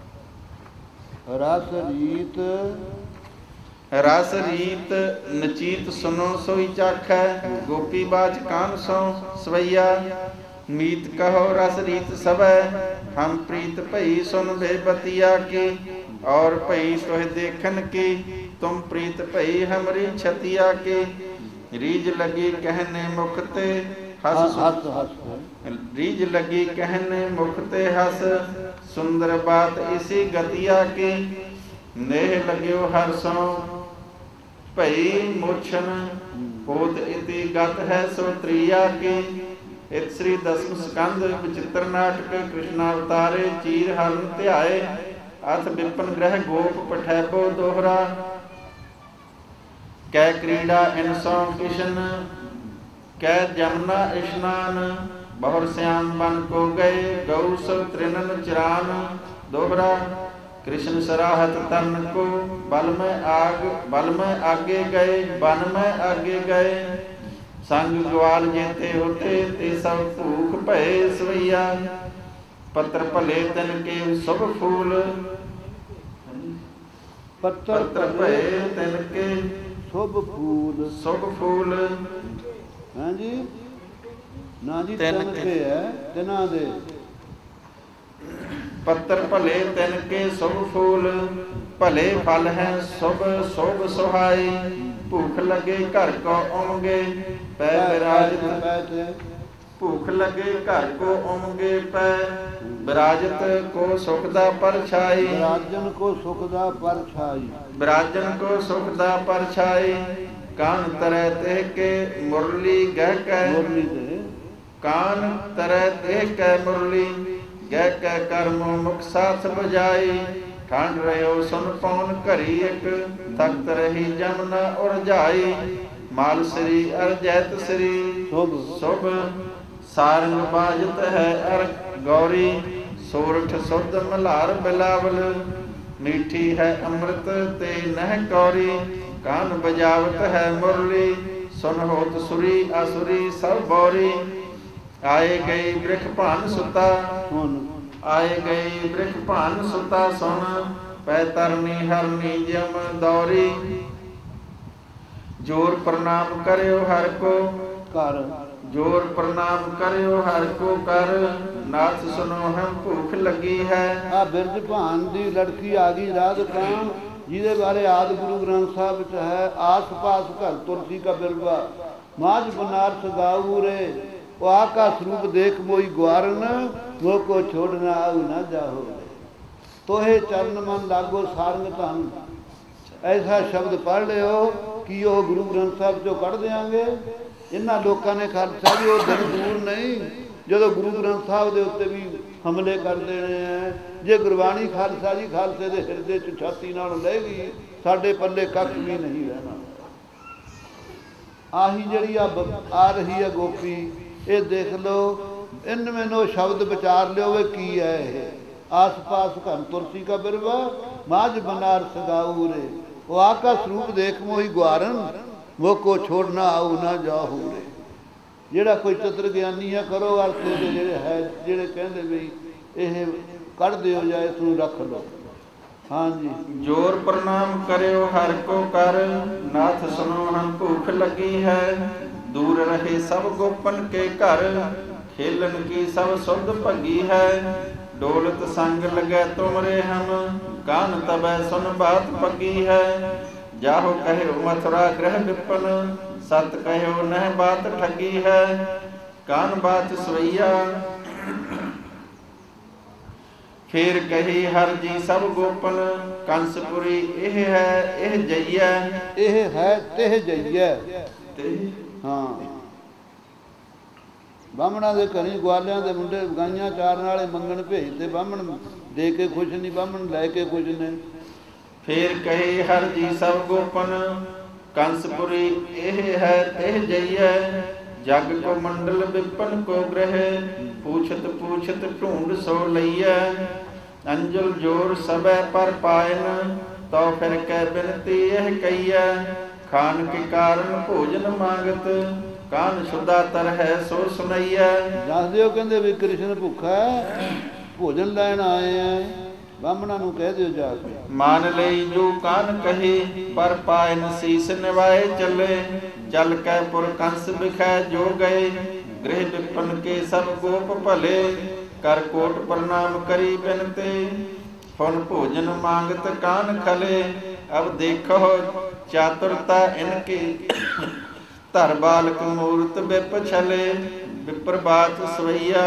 ਰਸ ਰੀਤ रस रीत नचीत सुनो सोई चाखै, गोपी बाज कान सो सवैया, मीत कहो रस रीत सबै, हम प्रीत भई सुन भे बतिया की, और भई तोह देखन की, तुम प्रीत भई हमरी छतिया की। रीज लगी कहने मुख ते हस, ਹੱਸ ਹੱਸ रीज लगी कहने मुख ते हस, सुंदर बात इसी गतिया की, नेह लग्यो हर सो भई मोछन, होत इति गत है सो त्रिया की। इत श्री दसम स्कंद विचित्र नाटक कृष्णावतारे, चीर हरण ध्याए, अथ विपिन ग्रह गोप पठैबो दोहरा, कै क्रीड़ा इनसो किशन, कै जमुना स्नान, बहुर श्याम बन को गए, गौ सब त्रिनन चिरान दोहरा। कृष्ण सराहत तन को, बल में आग बल में आगे गए, वन में आगे गए, संग ग्वाल जेते होते, ते सब भूख भये सवैया, पत्र भले तन के शुभ फूल, ਪੱਤਰ पत्र भये तन के ਸ਼ੁਭ ਫੂਲ। शुभ फूल। ਹਾਂਜੀ ਨਾ ਜੀ ਤਿੰਨ ਤਿੰਨ ਕੇ। ਕੇ ਹੈ, ਤਿੰਨਾਂ ਦੇ पत्र भले तिन के शुभ फूल, भले फल है शुभ शोभ सुहाई, भूख लगे घर को ओमगे पै विराजित, ਬੈਠੇ भूख लगे घर को ओमगे पै विराजित, को सुख दा परछाई, ਰਾਜਨ ਕੋ ਸੁਖ ਦਾ ਪਰਛਾਈ। विराजन को सुख दा परछाई, कान तरह तेह के मुरली गह कै, ਮੁਰਲੀ ਦੇ कान तरह तेह कै मुरली, गह कै कर्म मुख साथ बजाई, ठंड रहो सुन पौन घरी एक, तख्त रही जमुना उरझाई, माल श्री अर जैत श्री शुभ शुभ, सारंग बाजत है अर गौरी, सोरठ सुध मल्हार बिलावल, मीठी है अमृत ते नह कौरी, कान बजावत है मुरली, सुन होत सुरी असुरी सब बौरी, आए गई वृख भान सुता, ਸੁਨ आए गई वृख भान सुता सुन, पै तरनी हरनी जम दौरी, जोर प्रणाम करियो हर को ਕਰ जोर प्रणाम करियो हर को कर, नाथ सुनो हम भूख लगी है। ਆ ਬਿਰਜ ਭਾਨ ਦੀ ਲੜਕੀ ਆ ਗਈ ਰਾਧਿਕਾ, ਜਿਹਦੇ ਬਾਰੇ ਆਦਿ ਗੁਰੂ ਗ੍ਰੰਥ ਸਾਹਿਬ ਵਿੱਚ ਹੈ, ਆਸ ਪਾਸ ਘਰ ਤੁਲਸੀ ਕਾ ਬਿਰਵਾ, ਮਾਝ ਬਨਾਰਸ ਗਾਊ ਰੇ, ਉਹ ਆਕਾश रूप देख मोई ग्वारन, वो को छोड़ना आऊ न जाहो, तोहे चरण मन लागो सारंग धन। ऐसा शब्द पढ़ लिਓ ਕਿ ਉਹ ਗੁਰੂ ਗ੍ਰੰਥ ਸਾਹਿਬ ਚੋਂ ਕੱਢ ਦਿਆਂਗੇ। ਇਹਨਾਂ ਲੋਕਾਂ ਨੇ ਖਾਲਸਾ ਜੀ ਉਹ ਦਿਨ ਦੂਰ ਨਹੀਂ ਜਦੋਂ ਗੁਰੂ ਗ੍ਰੰਥ ਸਾਹਿਬ ਦੇ ਉੱਤੇ ਵੀ ਹਮਲੇ ਕਰ ਦੇਣੇ ਹੈ। ਜੇ ਗੁਰਬਾਣੀ ਖਾਲਸਾ ਜੀ ਖਾਲਸੇ ਦੇ ਹਿਰਦੇ 'ਚ ਛਾਤੀ ਨਾਲ ਲੈ ਗਈ, ਸਾਡੇ ਪੱਲੇ ਕੱਖ ਵੀ ਨਹੀਂ ਰਹਿਣਾ। ਆਹੀ ਜਿਹੜੀ ਆ ਆ ਰਹੀ ਹੈ ਗੋਪੀ, ਇਹ ਦੇਖ ਲਓ, ਇਨ ਮੈਨੂੰ ਸ਼ਬਦ ਵਿਚਾਰ ਲਿਓ ਵੇ ਕੀ ਹੈ ਇਹ। ਆਸ ਪਾਸ ਘਨ ਤੁਲਸੀ ਕਾ ਬਿਰਵਾ, ਮਾਝ ਬਨਾਰਸ ਗਾਊ ਰੇ, ਉਹ ਆਕਾਸ਼ ਰੂਪ ਦੇਖ ਮੋਹੀ ਗਵਾਰਨ, वो को छोड़ना आऊ ना जाहू रे। ਜਿਹੜਾ ਕੋਈ ਚਤੁਰ ਗਿਆਨੀ ਆ ਕਰੋ ਅਰਥ ਦੇ ਜਿਹੜੇ ਹੈ, ਜਿਹੜੇ ਕਹਿੰਦੇ ਵੀ ਇਹ ਕੱਢ ਦਿਓ ਜਾਂ ਇਸ ਨੂੰ ਰੱਖ ਲਓ। ਹਾਂਜੀ, जोर प्रणाम करियो हर को कर, नाथ सुनो हम भूख लगी है। दूर रहे सब गोपन के घर, खेलन की सब सुध भगी है। डोलत संग लगे तुमरे हम, कान तबै सुन बात पकी है। जाहो कहो मथुरा गृह विपन, सत कहो नह बात ठगी है। कान बात सवैया फिर कही हर जी सब गोपन, कंसपुरी एह है एह जइया, ਇਹ ਹੈ ਤਿਹ ਜਈਐ। ਹਾਂ, ਬਾਹਮਣਾਂ ਦੇ ਘਰੀ ਗਵਾਲਿਆਂ ਦੇ ਮੁੰਡੇ ਗਾਈਆਂ ਚਾਰਨ ਵਾਲੇ ਮੰਗਣ ਭੇਜਦੇ, ਬਾਹਮਣ ਦੇ ਕੇ ਖੁਸ਼ ਨਹੀਂ, ਬਾਹਮਣ ਲੈ ਕੇ ਖੁਸ਼ ਨੇ। फिर कहे हर जी सब गोपन, कंसपुरी एह है एह जइया। जग को मंडल विपन को ग्रह, पूछत पूछत ढूंढ सो लइया। अंजल जोर सबे पर पायन, तो फिर कै बिनती यह कहिया। खान के कारण भोजन मांगत, कान शुदा तर है सो सुनैया। ਦੱਸ ਦਿਓ ਕਹਿੰਦੇ ਵੀ ਕ੍ਰਿਸ਼ਨ ਭੁੱਖਾ ਹੈ, ਭੋਜਨ ਲੈਣ ਆਏ ਆ, ਬਾਹਮਣਾਂ ਨੂੰ ਕਹਿ ਦਿਓ ਜਾ ਕੇ। मान लई जो कान कहे, पर पायन शीस निवाए चले। चल कै पुर कंस बिखै जो गए, गृह विपन के सब गोप भले। कर कोट प्रणाम करी बिनते, फुन भोजन मांगत कान खले। अब देखो चातुरता इनके, धर बालक मूर्त बिप छले। विप्र बात सवैया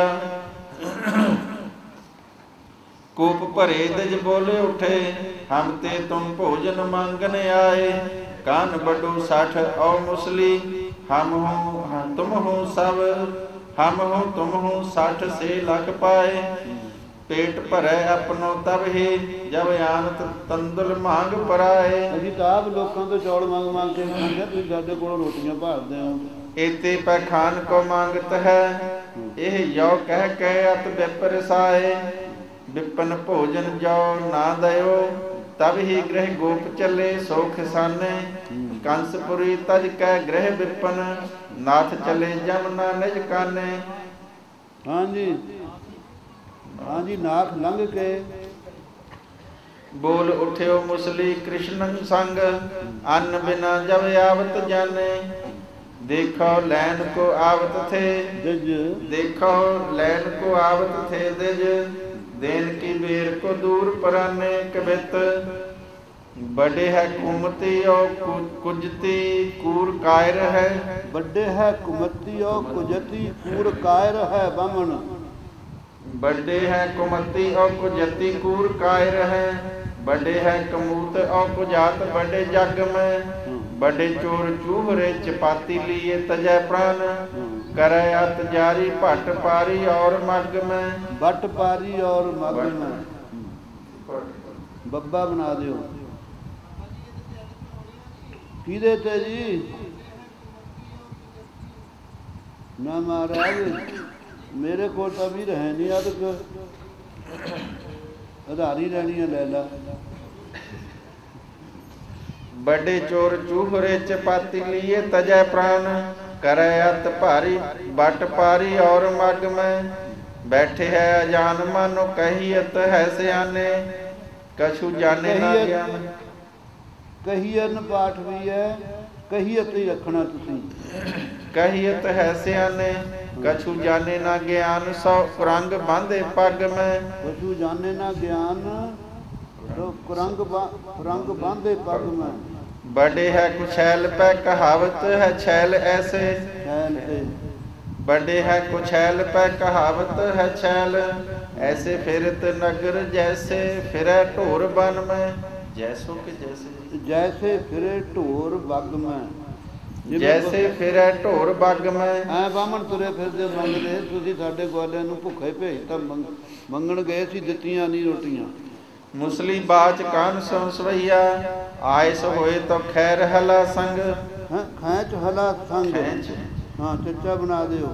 कोप भरे दज बोले उठे, हम ते तुम भोजन मांगन आए। कान बडो साठ औ मुसली, हम हो तुम हो सब, हम हो तुम हो साठ से लख पाए। पेट भरै अपनो तब ही, जब आनत तंदुल मांग पराए। ਅਸੀਂ ਤਾਂ ਆਪ ਲੋਕਾਂ ਤੋਂ ਚੌਲ ਮੰਗ ਮੰਗ ਕੇ ਖਾਂਦੇ, ਤੁਸੀਂ ਸਾਡੇ ਕੋਲੋਂ ਰੋਟੀਆਂ ਭਾਲਦੇ ਹੋ। एते पै खान को मांगत है, एह यो कह के अत विपर साए। विपन भोजन जो ना दयो, तब ही गृह गोप चले सो खिसाने। कंसपुरी तज कै गृह विपन, नाथ चले जमुना निज काने। ਹਾਂਜੀ ਹਾਂਜੀ, ਨਾਖ ਲੰਘ ਕੇ बोल उठ्यो मुसली कृष्ण संग, अन्न बिना जब आवत जाने। देखो लैन को आवत थे ਜਜ देखो लैन को आवत थे दिज। देन की बेर को दूर पराने कबित, बड़े है कुमति और कुजती कूर कायर है। ਵੱਡੇ ਹੈ ਕੁਮਤੀ ਔ ਕੁਜਤੀ, ਕੂੜ ਕਾਇਰ ਹੈ ਬਾਹਮਣ। बड़े है कुमति और कुजती कूर कायर है। बड़े है कमूत और कुजात बड़े जग में। बड़े चोर चूहरे चपाती लिए तजय प्राण। करे अत जारी भट पारी और मग में। ਵੱਟ ਪਾਰੀ ਔਰ ਮਗ ਮੈਂ, ਬੱਬਾ ਬਣਾ ਦਿਓ। ਕਿਹਦੇ ਤੇ ਜੀ? ਨਾ ਮਹਾਰਾਜ ਮੇਰੇ ਕੋਲ ਤਾਂ ਵੀ ਹੈ ਨਹੀਂ, ਅਦਕ ਆਧਾਰੀ ਲੈਣੀਆਂ ਲੈ ਲਾ। बड़े चोर चूहरे चपाती लिए तजय प्राण। करे अत भारी बट पारी और मग में। बैठे है अजान मानो कहियत है सियाने। कछु जाने ना ज्ञान। ਕਹੀਅਨ ਪਾਠ ਵੀ ਹੈ, ਕਹੀਅਤ ਹੀ ਰੱਖਣਾ ਤੁਸੀਂ। कहियत है सियाने, कछु जाने ना ज्ञान। सौ कुरंग बांधे पग में। ਕਛੂ ਜਾਣੇ ਨਾ ਗਿਆਨ, ਤੋ ਕੁਰੰਗ ਬਾ ਕੁਰੰਗ ਬਾਂਧੇ ਪਗ ਮੈਂ। बड़े है कुछैल पे कहावत है छैल ऐसे। छैल ਤੇ बड़े है कुछैल पे कहावत है छैल। ऐसे फिरत नगर जैसे फिरे ढोर बन में। जैसो के जैसे ਜੈਸੇ ਫਿਰੇ ਢੋਰ ਬੱਗ ਮੈਂ। जैसे फिरे ढोर बग में। ਐ ਬਾਹਮਣ ਤੁਰੇ ਫਿਰਦੇ ਮੰਗਦੇ, ਤੁਸੀਂ ਸਾਡੇ ਗਵਾਲਿਆਂ ਨੂੰ ਭੁੱਖੇ ਭੇਜਤਾ, ਮੰਗਣ ਗਏ ਸੀ, ਦਿੱਤੀਆਂ ਨਹੀਂ ਰੋਟੀਆਂ। मुसली बाच कान सो सवैया, आयस होए तो खैर हला संग। ਹੈਂ ਖੈਂਚ ਹਲਾ ਸੰਗ, खैंच ਹਾਂ ਚੱਚਾ ਬਣਾ ਦਿਓ।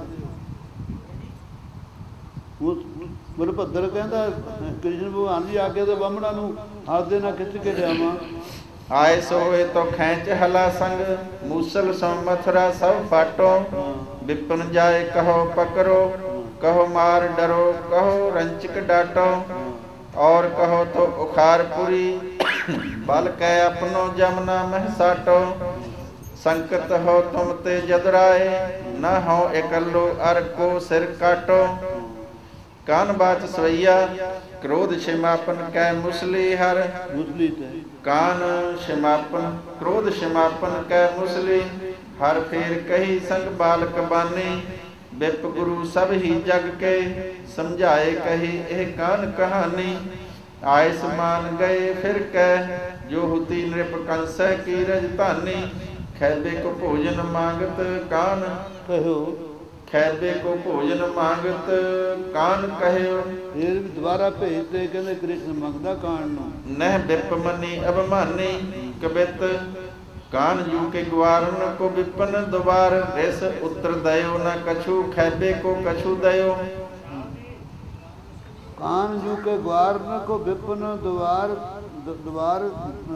ਬਲਭੱਦਰ ਕਹਿੰਦਾ ਕ੍ਰਿਸ਼ਨ ਭਗਵਾਨ ਜੀ ਆਗੇ ਤੇ ਬਾਹਮਣਾਂ ਨੂੰ ਹੱਥ ਨਾਲ ਖਿੱਚ ਕੇ ਲਿਆਵਾਂ। आयस होए तो खैंच हला संग। मूसल सो मथुरा सब फाटो। विपिन जाए कहो पकड़ो, कहो मार डरो, कहो रंचक डाटो। और कहो तो उखारपुरी, बल कै अपनो जमुना मह साटो। संकट हो तुम ते जदराए, न हो एकल्लो अर को सिर काटो। ਕਾਨ ਬਾਚ ਸਵਈਆ ਕ੍ਰੋਧ ਸ਼ਮਾਪਨ ਕੈ ਮੁਸਲੀ ਹਰ ਮੁਸਲੀ ਤੇ ਕਾਨ ਸ਼ਮਾਪਨ ਕ੍ਰੋਧ ਸ਼ਮਾਪਨ ਕੈ ਮੁਸਲੀ ਹਰ ਫੇਰ ਕਹੀ ਸੰਗ ਬਾਲਕ ਬਾਨੀ ਬਿਪ ਗੁਰੂ ਸਭ ਹੀ ਜਗ ਕੇ ਸਮਝਾਏ ਕਹੀ ਇਹ ਕਾਨ ਕਹਾਣੀ ਆਏ ਸਮਾਨ ਗਏ ਫਿਰ ਕਹਿ ਜੋ ਹੁਤੀ ਨ੍ਰਿਪ ਕੰਸੈ ਕੀ ਰਜਧਾਨੀ ਖੈਬੇ ਕੋ ਭੋਜਨ ਮੰਗਤ ਕਾਨ ਕਹਿਓ ਖੈਬੇ ਕੋ ਭੋਜਨ ਮੰਗਤ ਕਾਨ ਕਹਿਓ ਫਿਰ ਵੀ ਦੁਬਾਰਾ ਭੇਜਦੇ ਕਹਿੰਦੇ ਕ੍ਰਿਸ਼ਨ ਮੰਗਦਾ ਕਾਣ ਨੂੰ ਨਹਿ ਬਿਪ ਮਨੀ ਅਭਮਾਨੀ ਕਬਿਤ ਕਾਨ ਜੂ ਕੇ ਗਵਾਰਨ ਕੋ ਵਿਪਨ ਦੁਬਾਰ ਰਿਸ ਉਤਰ ਦਇਓ ਨਾ ਕਛੂ ਖੈਬੇ ਕੋ ਕਛੂ ਦਇਓ ਕਾਨ ਜੂ ਕੇ ਗਵਾਰਨ ਕੋ ਵਿਪਨ ਦੁਆਰ ਦੁਆਰ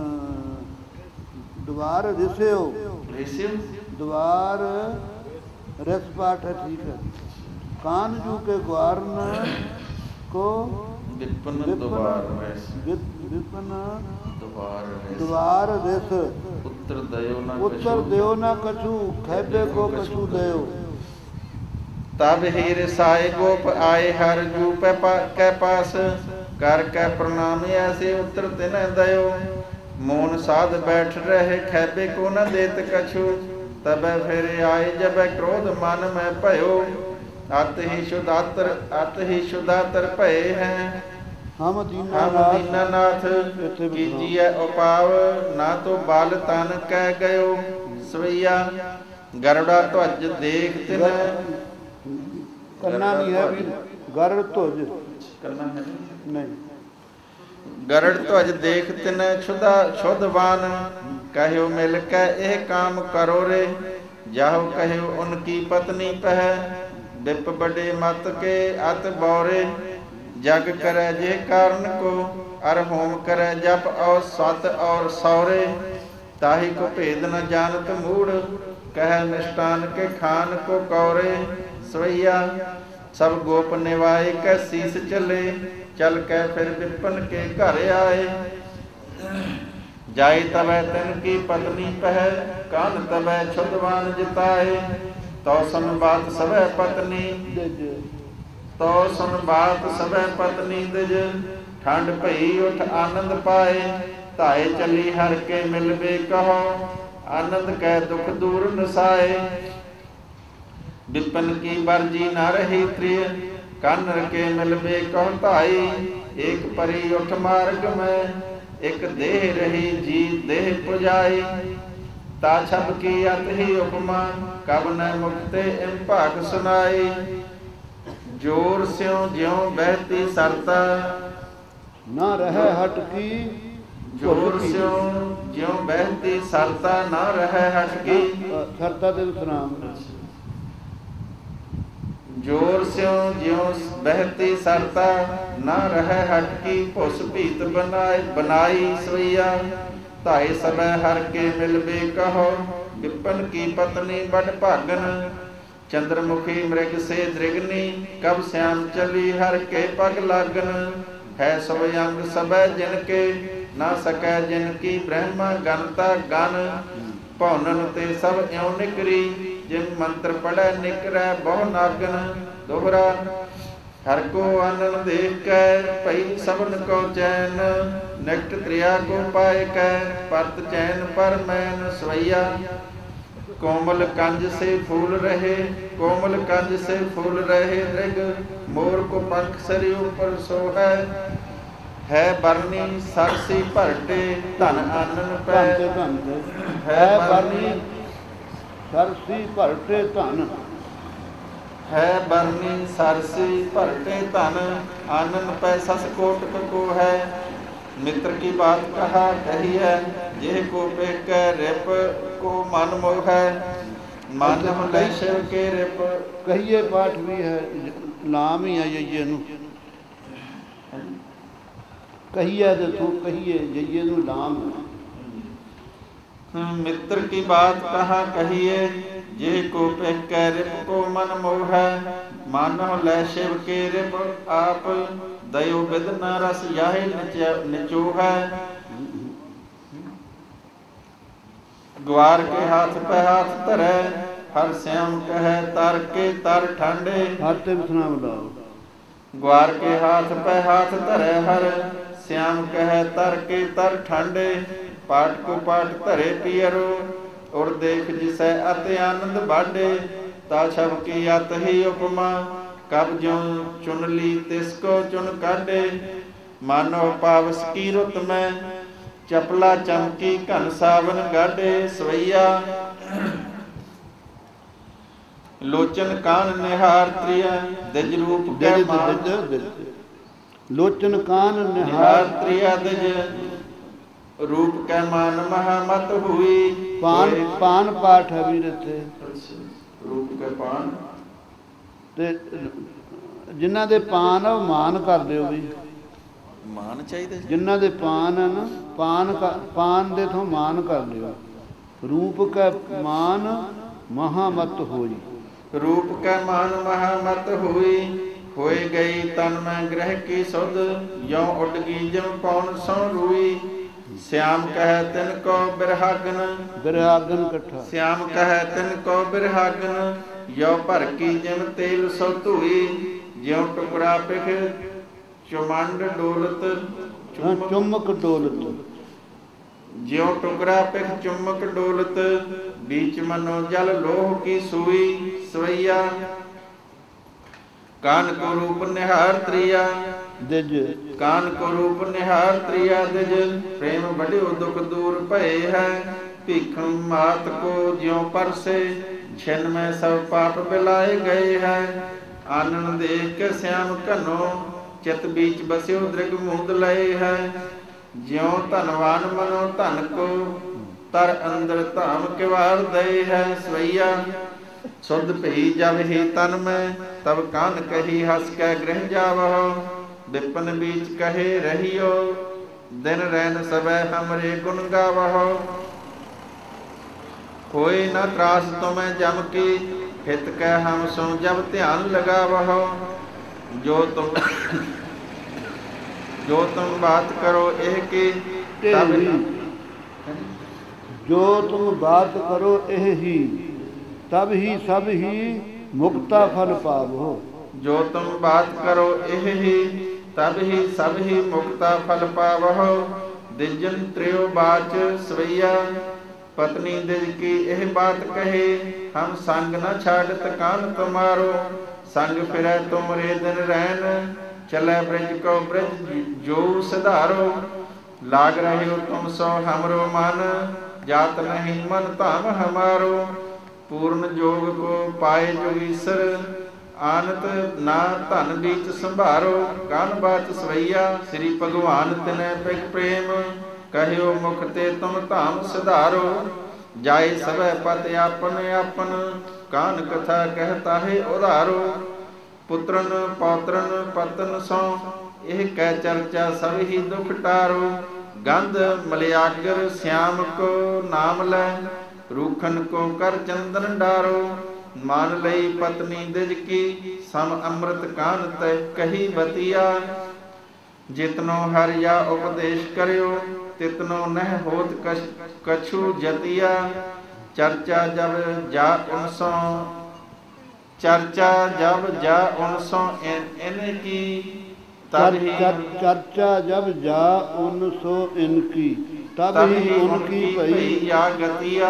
ਦੁਆਰ ਰਿਸਿਓ ਰਿਸਿਓ ਦੁਆਰ रस पाठ है ठीक है कान जू के ग्वारन को विपन द्वार विपन द्वार द्वार रिस उत्तर दयो ना उत्तर दयो ना कछु खैबे को कछु दयो तब ही रसाए गोप आए हर जू पे पा, के पास कर के प्रणाम ऐसे उत्तर तिन दयो मौन साध बैठ रहे खैबे को न देत कछु तब फिर आए जब क्रोध मन में भयो अत ही शुदातर अत ही शुदातर भय हैं हम दीनानाथ कीजिए उपाव ना तो बाल तन कह गयो सवैया गरुड़ा ध्वज देख तिन करना नहीं है भी गरुड़ ध्वज करना है नहीं गरुड़ ध्वज देख तिन क्षुदा क्षुदवान कहो मिल के यह काम करो रे जाहो कहो उनकी पत्नी पह बिप बड़े मत के अत बौरे जग करे जे कारण को अर होम करे जप और सत और सौरे ताही को भेद न जानत मूढ़ कह मिष्टान के खान को कौरे सवैया सब गोप निवाए के शीस चले चल के फिर विपन के घर आए जाय तबै तिन की पत्नी पह कान तबै क्षुदवान जिताए तो सन बात सबे पत्नी तो सन बात सबे पत्नी दिज ठंड भई उठ आनंद पाए धाए चली हर के मिलबे कहो आनंद कै दुख दूर नसाए विपन की बरजी न रही प्रिय कानर के मिलबे कहो धाई एक परी उठ मार्ग में एक देह रही जी देह पुजाई ता छब की अत ही उपमा कब न मुक्ते इन भाग सुनाई जोर स्यों ज्यों बहती सरता ना रहे हटकी जोर स्यों ज्यों बहती सरता ना रहे हटकी सरता दिल सुनाम जोर स्यों ज्यों बहती सरता ना रहे हटकी भुस भीत बनाए बनाई सवैया धाए समय हर के मिलबे कहो विपन की पत्नी बड़ भागन चंद्रमुखी मृग से दृगनी कब श्याम चली हर के पग लागन है सब अंग सब जिनके ना सकै जिनकी ब्रह्मा गनता गन भौनन ते सब इਉਂ निकरी जिन मंत्र पढ़े निकरै बहु नागन दोहरा हर को आनंद देख कै भई सबन को चैन निकट त्रिया को पाए कै परत चैन पर मैन सवैया कोमल कंज से फूल रहे कोमल कंज से फूल रहे दृग मोर को पंख सरी ऊपर सो है है बरनी सरसी भरटे धन आनन पै है बरनी सरसी भरटे धन है बरनी सरसी भरटे धन आनन पै सस कोट को है मित्र की बात कहा कही है जे को पेक रिप को मन मोह है मन ले शिव के रिप कहिए पाठ भी है नाम ही है ये नु कहिए तो कहिए जइए नु नाम मित्र की बात कहा कहिए जे को पेक रिप को मन मोह है मानो ले शिव के रिप आप दयो विद न रस याहे निचो है ग्वार के हाथ पे हाथ धरे हर श्याम कहे तर के तर ठंडे हर ते सुना बुलाओ ग्वार के हाथ पे हाथ धरे हर, श्याम कह तर के तर ठंडे। पाठ को पाठ धरे पियरो, उर देख जिसै अति आनंद बाडे। ता छब की अत ही उपमा, कब ज्यों चुन ली तिसको चुन काढे। मानो पावस की रुत में, चपला चमकी घन सावन गाडे। सवैया लोचन कान निहार त्रिया, दिज रूप कै मान। लोचन कान निहार त्रिया दिज रूप कै मान महामत हुई। पान पान पाठ है वीर इत्थे रूप कै पान ते जिन्हां दे पान आ मान कर दिओ भी मान चाहिए। जिन्हां दे पान है ना पान का पान दे थों मान कर लिओ। रूप कै मान महामत होई। रूप कै मान महामत हुई। होए गई तन में ग्रह की सुध, यों उड गई जिम पौन सौ रुई। श्याम कह तिन को बिरहागन, बिरहागन कट्ठा। श्याम कह तिन को बिरहागन, यो भर की जिम तेल सो धुई। ज्यों टुकड़ा पिख चुमंड डोलत, चुमक डोलत। ज्यों टुकड़ा पिख चुमक डोलत, बीच मनो जल लोह की सुई। सवैया कान को रूप निहार त्रिया, दिज कान को रूप निहार त्रिया दिज। प्रेम बढ़ियो दुख दूर भय है, भीख मात को ज्यों पर से। छिन में सब पाप बिलाए गए हैं, आनंद देख के श्याम कनो। चित बीच बस्यो दृग मूद लय है, ज्यों धनवान मनो धन को। तर अंदर धाम किवार दय है। सवैया शुद्ध भई जब ही तन में, तब कान कही हंस कै गृह जावहो। विपन बीच कहे रहियो, दिन रैन सबे हमरे गुण गावहो। कोई न त्रास तुम्हें जम की, हित कै हम सो जब ध्यान लगावहो। जो तुम जो तुम बात करो एह की, तब जो तुम बात करो एह ही, तब ही सब ही मुक्ता फल पावो। जो तुम बात करो एह ही, तब ही सब ही मुक्ता फल पावो। दिजन त्रियो बाच सवैया, पत्नी दिज की एह बात कहे। हम संग न छाड़त कान तुम्हारो, संग फिरै तुमरे दिन रैन। चलै ब्रज को ब्रज जो सिधारो, लाग रहे हो तुम सो हमरो मन। जात नहीं मन धाम हमारो, पूर्ण जोग को पाए जोगीसर। आनत ना धन बीच संभारो, कान बाच सवैया। श्री भगवान तिनै पिख प्रेम, कहियो मुख ते तुम धाम सिधारो। जाए सबै पत आपन आपन, कान कथा कहता है उधारो। पुत्रन पौत्रन पतन सो, एह कै चर्चा सब ही दुख टारो। गंध मलयागर श्याम को नाम लै, रूखन को कर चंदन डारो। मान लई पत्नी दिज की, सम अमृत कान तय कही बतिया। जितनो हर या उपदेश करियो, तितनो नह होत कछु जतिया। चर्चा जब जा उनसो, चर्चा जब जा उनसो इनकी, तब ही चर्चा जब जा उनसो इनकी, तब ही उनकी भई या गतिया।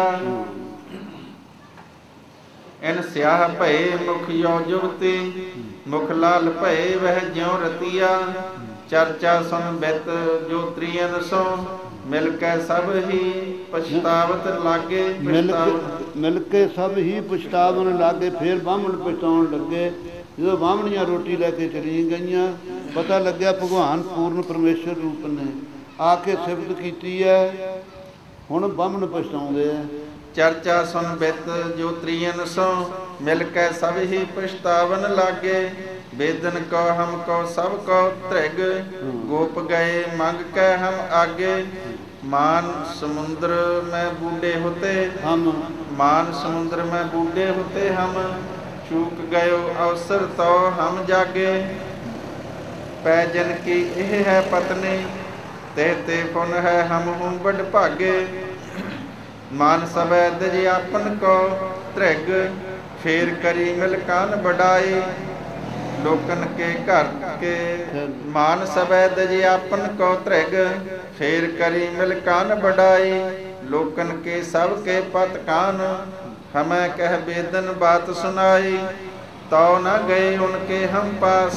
इन स्याह भय मुख यो जुगती, मुख लाल भय वह ज्यों रतिया। चर्चा सुन बित जो त्रियन सो, मिल के सब ही पछतावत लागे। मिल के सब ही पछतावन लागे। फिर बाਹਮਣ ਪਛਤਾਉਣ ਲੱਗੇ। ਜਦੋਂ ਬਾਹਮਣੀਆਂ ਰੋਟੀ ਲੈ ਕੇ ਚਲੀ ਗਈਆਂ, ਪਤਾ ਲੱਗਿਆ ਭਗਵਾਨ ਪੂਰਨ ਪਰਮੇਸ਼ਰ ਰੂਪ ਨੇ ਆ ਕੇ ਸਿਫਤ ਕੀਤੀ ਹੈ। ਹੁਣ ਬਾਹਮਣ ਪਛਤਾਉਂਦੇ ਆ। ਚਰਚਾ ਸੁਨ ਬਿਤ ਜੋ ਤ੍ਰਿਯਨ ਸੋ, ਮਿਲ ਕੇ ਸਭ ਹੀ ਪਛਤਾਵਨ ਲਾਗੇ। वेदन को हमको सब को त्रिग, गोप गए मंग के हम आगे। मान समुद्र में बूढ़े होते हम, मान समुद्र में बूढ़े होते हम। चूक गयो अवसर तो हम जागे। पैजन की यह है पत्नी, ते ते पुन है हम हूँ बड़ भागे। मान सब दिज आपन को त्रिग, फेर करी मिल कान बढ़ाई। ਲੋਕਨ ਕੇ ਘਰ ਕੇ ਮਾਨ ਸਬੈ ਦਜਿਆਪਨ ਕੋ ਤ੍ਰਿਗ ਫੇਰ ਕਰੀ ਮਿਲ ਕਾਨ ਬੜਾਈ ਲੋਕਨ ਕੇ ਸਭ ਕੇ ਪਤ ਕਾਨ ਹਮੈ ਕਹਿ ਬੇਦਨ ਬਾਤ ਸੁਨਾਈ ਤਉ ਨ ਗਏ ਉਨਕੇ ਹਮ ਪਾਸ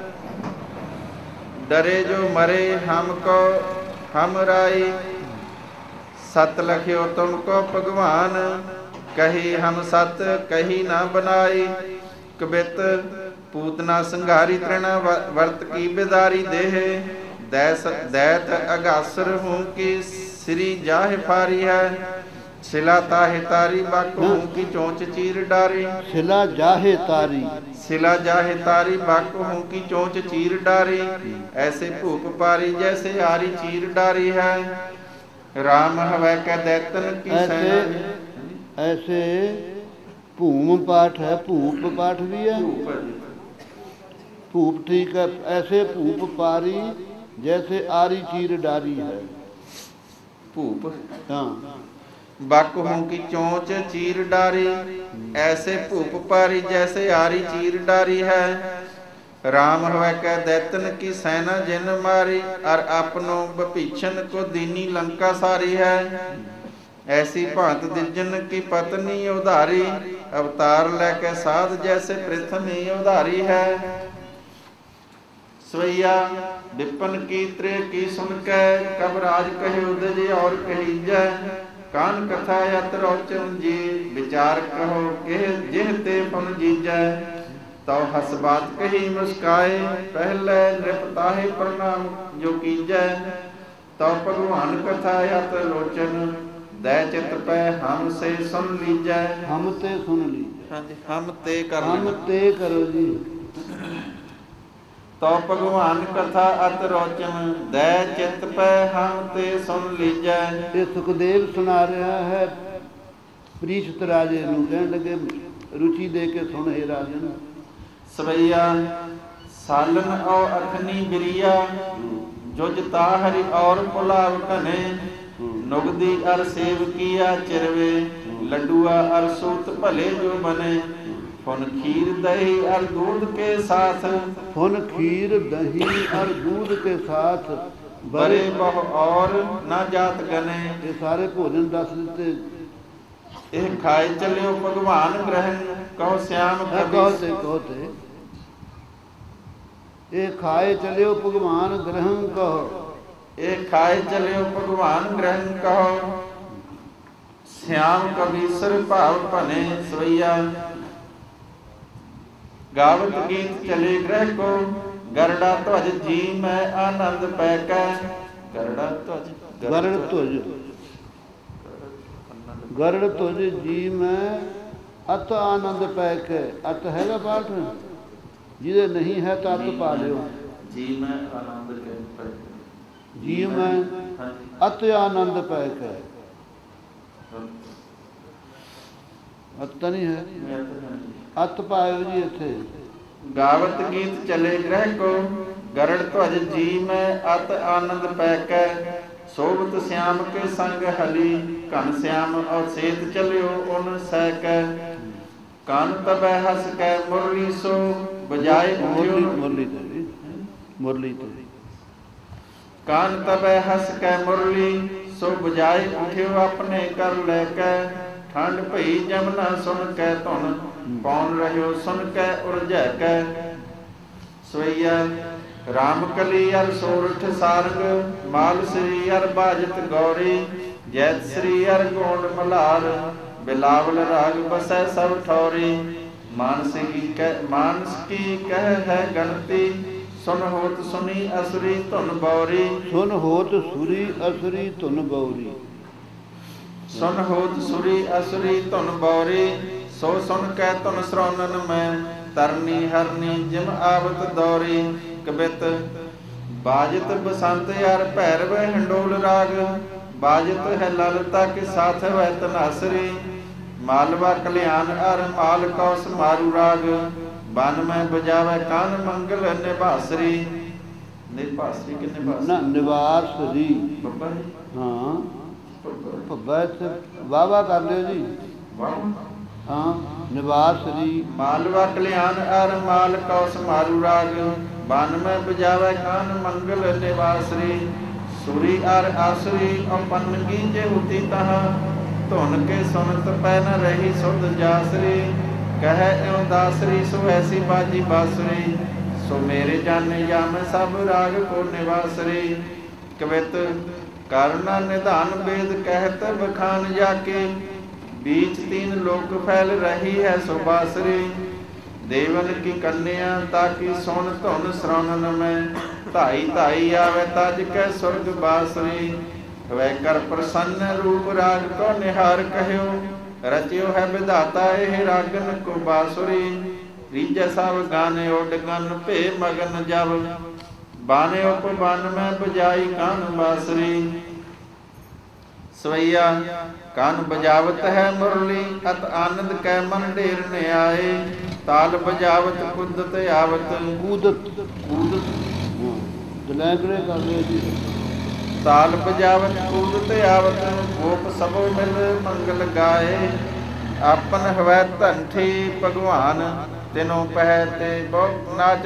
ਡਰੇ ਜੋ ਮਰੇ ਹਮ ਕੋ ਹਮ ਰਾਈ सत लख्यो तुमको भगवान कही हम सत कही ना बनाई कबित पूतना संघारी तृण वर्त की बिदारी देह दैस दैत अगासर हूँ की श्री जाह फारी है शिला ताहे तारी बक हूँ की चोंच चीर डारी शिला जाहे तारी शिला जाहे तारी बक हूँ की चोंच चीर डारी ऐसे भूप पारी जैसे आरी चीर डारी है राम हवै कै दैतन की ऐसे ऐसे भूम पाठ है भूप पाठ भी है भूप ठीक है ऐसे भूप पारी जैसे आरी चीर डारी है भूप हाँ बक हूँ की चोंच चीर डारी ऐसे भूप पारी जैसे आरी चीर डारी है राम हवै कै दैतन की सेना जिन मारी और अपनो बभीषण को दीनी लंका सारी है ऐसी भांत दिजन की पत्नी उधारी अवतार लेके साध जैसे पृथ्वी उधारी है स्वैया विपन की त्रे की सुन कै कब राज कहे उदय और कही जय कान कथा यत रोचन जी विचार कहो के जिह ते पुन जीजै तो हस बात कही मुस्काए पहले नृपताहे प्रणाम जो कीजै तो भगवान कथा यत लोचन दै चित पै हम से सुन लीजै हम ते सुन लीजै हाँ जी हम ते कर हम ते करो जी तो भगवान कथा अत रोचन दै चित पै हम ते सुन लीजै ये सुखदेव सुना रहा है ਪ੍ਰੀਸ਼ਤ ਰਾਜੇ ਨੂੰ ਕਹਿਣ ਲੱਗੇ रुचि दे के सुन हे राजन सवैया सालन और अखनी बिरिया जुजता हरि और पुलाव कने नुगदी अर सेव किया चिरवे लड्डुआ अर सूत भले जो बने फुन खीर दही अर दूध के साथ फुन खीर दही और दूध के साथ बड़े बहु और न जात गने ये सारे भोजन दस दिते ਇਹ ਖਾਏ ਚੱਲਿਓ ਭਗਵਾਨ ਗ੍ਰਹਿਣ ਕਹੋ ਸਿਆਮ ਕਹੋਤੇ ਕਹੋਤੇ ਇਹ ਖਾਏ ਚੱਲਿਓ ਭਗਵਾਨ ਗ੍ਰਹਿਣ ਕਹੋ ਇਹ ਖਾਏ ਚੱਲਿਓ ਭਗਵਾਨ ਗ੍ਰਹਿਣ ਕਹੋ ਸਿਆਮ ਕਬੀਸਰ ਭਾਵ ਭਨੇ ਸਵਈਆ ਗਾਵਤ ਗੀਤ ਚਲੇ ਗ੍ਰਹਿ ਕੋ ਗਰੜਾ ਧਵਜ ਜੀ ਮੈਂ ਆਨੰਦ ਪੈ ਕੈ ਗਰੜਾ ਧਵਜ ਗਰੜ ਧਵਜ ਗਰੜ ਤੁਝ ਜੀ ਮੈਂ ਅਤ ਆਨੰਦ ਪੈ ਕੇ ਅਤ ਹੈਗਾ ਪਾਠ ਜਿਹਦੇ ਨਹੀਂ ਹੈ ਤਾਂ ਅਤ ਪਾ ਲਿਓ ਜੀ ਮੈਂ ਆਨੰਦ ਪੈ ਜੀ ਮੈਂ ਅਤ ਆਨੰਦ ਪੈ ਕੇ ਅਤ ਨਹੀਂ ਹੈ ਅਤ ਪਾਇਓ ਜੀ ਇੱਥੇ ਗਾਵਤ ਗੀਤ ਚਲੇ ਗ੍ਰਹਿ ਕੋ ਗਰੜ ਧਵਜ ਜੀ ਮੈਂ ਅਤ ਆਨੰਦ ਪੈ ਕੇ सोबत श्याम के संग हली घन श्याम और सेत चलियो उन सह कै कान तबै हस कै मुरली सो बजाए उठियो मुरली ते मुरली ते कान तबै हस कै मुरली सो बजाए उठियो अपने कर लै कै ठंड भई जमुना सुन कै धुन पौन रहियो सुन कै उरझै कै सवैया राम कली अर सोरठ सारंग माल श्री अर बाजत गौरी जैत श्री अर गोंड मल्हार बिलावल राग बसै सब ठौरी मानस की कह मानस की कह है गणती सुन होत सुनी असुरी धुन बौरी सुन होत सुरी असुरी धुन बौरी सुन होत सुरी असुरी धुन बौरी सो सुन कै धुन श्रवणन में तरनी हरनी जिम आवत दौरी कबित बाजत बसंत यार भैरव हंडोल राग बाजत है ललता के साथ वह तनासरी मालवा कल्याण अर माल कौस मारू राग बन में बजावे कान मंगल निभासरी निभासरी के निभासरी ना निवासरी ਬੱਬਾ हाँ भब्बा इत्थे वाह वाह कर लियो जी वाह ਹਾਂ ਨਿਵਾਸ ਰੀ ਮਾਲਵਾ ਕਲਿਆਣ ਅਰ ਮਾਲ ਕਉ ਸਮਾਰੂ ਰਾਗ ਬਨ ਮੈਂ ਬਜਾਵੇ ਕਾਨ ਮੰਗਲ ਨਿਵਾਸ ਰੀ ਸੁਰੀ ਅਰ ਆਸਰੀ ਆਪਨ ਗੀਜੇ ਹੁਤੀ ਤਹਾ ਧੁਨ ਕੇ ਸੁਨਤ ਪੈ ਨ ਰਹੀ ਸੁਧ ਜਾਸਰੀ ਕਹਿ ਇਉ ਦਾਸਰੀ ਸੋ ਐਸੀ ਬਾਜੀ ਬਾਸਰੀ ਸੋ ਮੇਰੇ ਜਨ ਯਮ ਸਭ ਰਾਗ ਕੋ ਨਿਵਾਸਰੀ ਕਵਿਤ ਕਰਨਾ ਨਿਧਾਨ ਵੇਦ ਕਹਿਤ ਬਖਾਨ ਜਾ ਕੇ बीच तीन लोक फैल रही है सो बासरी देवन की कन्या ताकि सोन धुन श्रवणन में धाई धाई आवे तज कै स्वर्ग बासरी वै कर प्रसन्न रूप राग को निहार कहो रचियो है विधाता एह रागन को बासुरी रीजै सब गाने उड गन भे मगन जब बाने उप बन में बजाई कान बासरी सवैया कान बजावत है मुरली अत आनंद कै मन ढेर ने आए ताल बजावत कुदत आवत कूदत कूदत दलैंगड़े कर रहे जी ताल बजावत कूदत आवत गोप सबो मिल मंगल गाए आपन हवै धंठी भगवान तिनो पह ते बहु नाच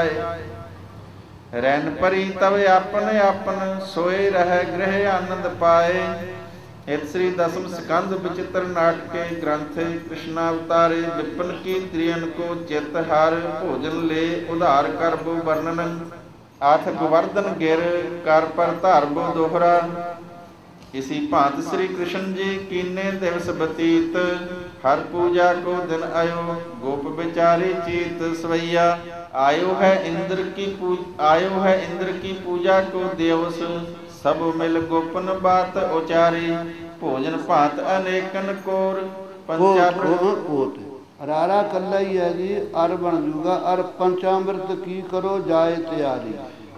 नचाए रैन परी तब आपन आपन सोए रह गृह आनंद पाए इत श्री दसम स्कंद विचित्र नाटके ग्रंथे कृष्णावतारे विपिन की त्रियन को चित हार भोजन ले उधार कर बो वर्णन आठ गोवर्धन गिर कर पर धार बो दोहरा इसी भांत श्री कृष्ण जी कीने दिवस बतीत हर पूजा को दिन आयो गोप बिचारे चीत सवैया आयो है इंद्र की पूज आयो है इंद्र की पूजा को दिवस सब मिल गोपन बात उचारी भोजन भात अनेकन कोर पंचामृत रारा कल्ला ही है जी अर बन जूगा अर पंचामृत की करो जाए तैयारी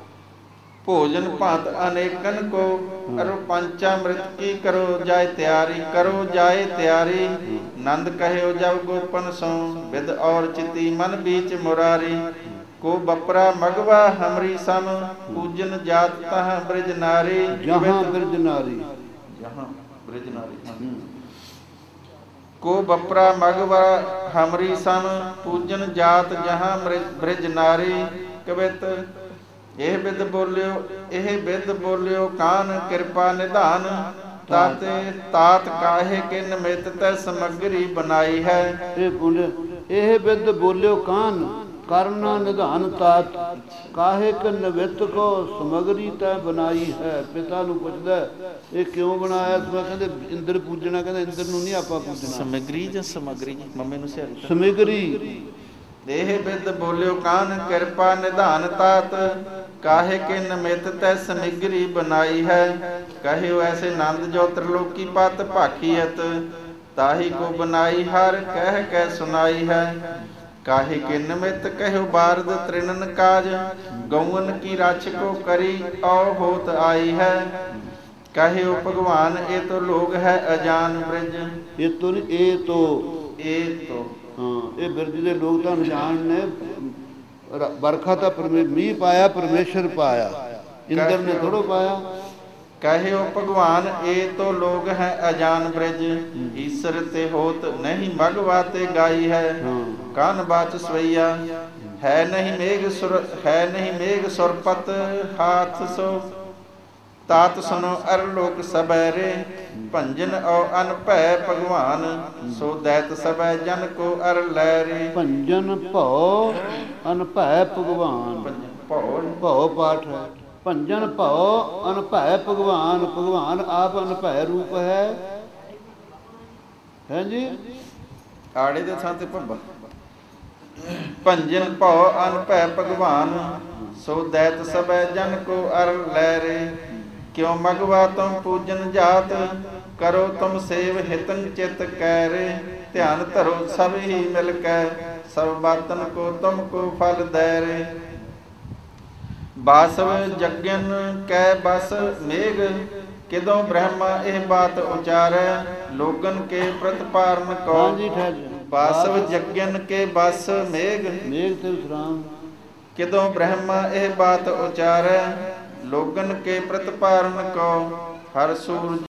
भोजन भात अनेकन को अर पंचामृत की करो जाए तैयारी करो जाए तैयारी नंद कहो जब गोपन सो विद और चिति मन बीच मुरारी को बपरा मगवा हमरी सम पूजन जात तह ब्रज नारी जहाँ ब्रज नारी जहाँ ब्रज नारी को बपरा मगवा हमरी सम पूजन जात जहाँ ब्रज नारी कवित ਇਹ ਬਿਦ ਬੋਲਿਓ ਇਹ ਬਿਦ ਬੋਲਿਓ ਕਾਨ ਕਿਰਪਾ ਨਿਧਾਨ ਤਾਤੇ ਤਾਤ ਕਾਹੇ ਕਿ ਨਿਮਿਤ ਤੈ ਸਮਗਰੀ ਬਣਾਈ ਹੈ ਇਹ ਬੋਲੇ ਇਹ ਬਿਦ ਬੋਲਿਓ ਕਾਨ ਕਰਨਾ ਨਿਧਾਨ ਤਾਤ ਕਾਹੇ ਕਿ ਨਿਮਿਤ ਕੋ ਸਮਗਰੀ ਤੈ ਬਣਾਈ ਹੈ ਪਿਤਾ ਨੂੰ ਪੁੱਛਦਾ ਇਹ ਕਿਉਂ ਬਣਾਇਆ ਤੁਸੀਂ ਕਹਿੰਦੇ ਇੰਦਰ ਪੂਜਣਾ ਕਹਿੰਦਾ ਇੰਦਰ ਨੂੰ ਨਹੀਂ ਆਪਾਂ ਪੂਜਣਾ ਸਮਗਰੀ ਜਾਂ ਸਮਗਰੀ ਮੰਮੀ ਨੂੰ ਸਿਆਰੀ ਸਮਗਰੀ ਦੇਹ ਬਿਦ ਬੋਲਿਓ ਕਾਨ ਕਿਰਪਾ ਨਿਧਾਨ ਤਾਤ काहे के निमित तै समग्री बनाई है कहियो ऐसे नंद जो त्रिलोकी पत भाखियत ताही को बनाई हर कह कह सुनाई है काहे के निमित कहो बारद त्रिनन काज गौवन की राछ को करी औ होत आई है कहियो भगवान ये तो लोग है अजान ब्रज ये तो ये तो ये तो हाँ ये ब्रज के लोग तो अनजान ने बरखा तो मीह पाया परमेश्वर पाया इंद्र ने थोड़ो पाया कहो भगवान ये तो लोग हैं अजान ब्रज ईश्वर ते होत नहीं मगवाते गाई है कान बाच स्वैया है नहीं मेघ सुर है नहीं मेघ सुरपत हाथ सो तात सुनो अरलोक सबैरे भंजन और अनभै भगवान सो दैत सबै जन को अर लैरे भंजन भौ अनभै भगवान भौ पाठ है भंजन भौ अनभै भगवान भगवान आप अनभै रूप है है जी आड़े दे थां ते भंबा भंजन भौ अनभै भगवान सो दैत सबै जन को अर लैरे क्यों मगवा तुम पूजन जात करो तुम सेव हितन चित कैरे ध्यान धरो सब ही मिल कै सब बातन को तुमको फल दैरे बासव जगन कै बस मेघ किदों ब्रह्मा एह बात उचारै लोगन के प्रतिपारण को बासव जगन के बस मेघ मेघ ते विश्राम किदों ब्रह्मा एह बात उचारै लोगन के प्रतिपारण को हर सूर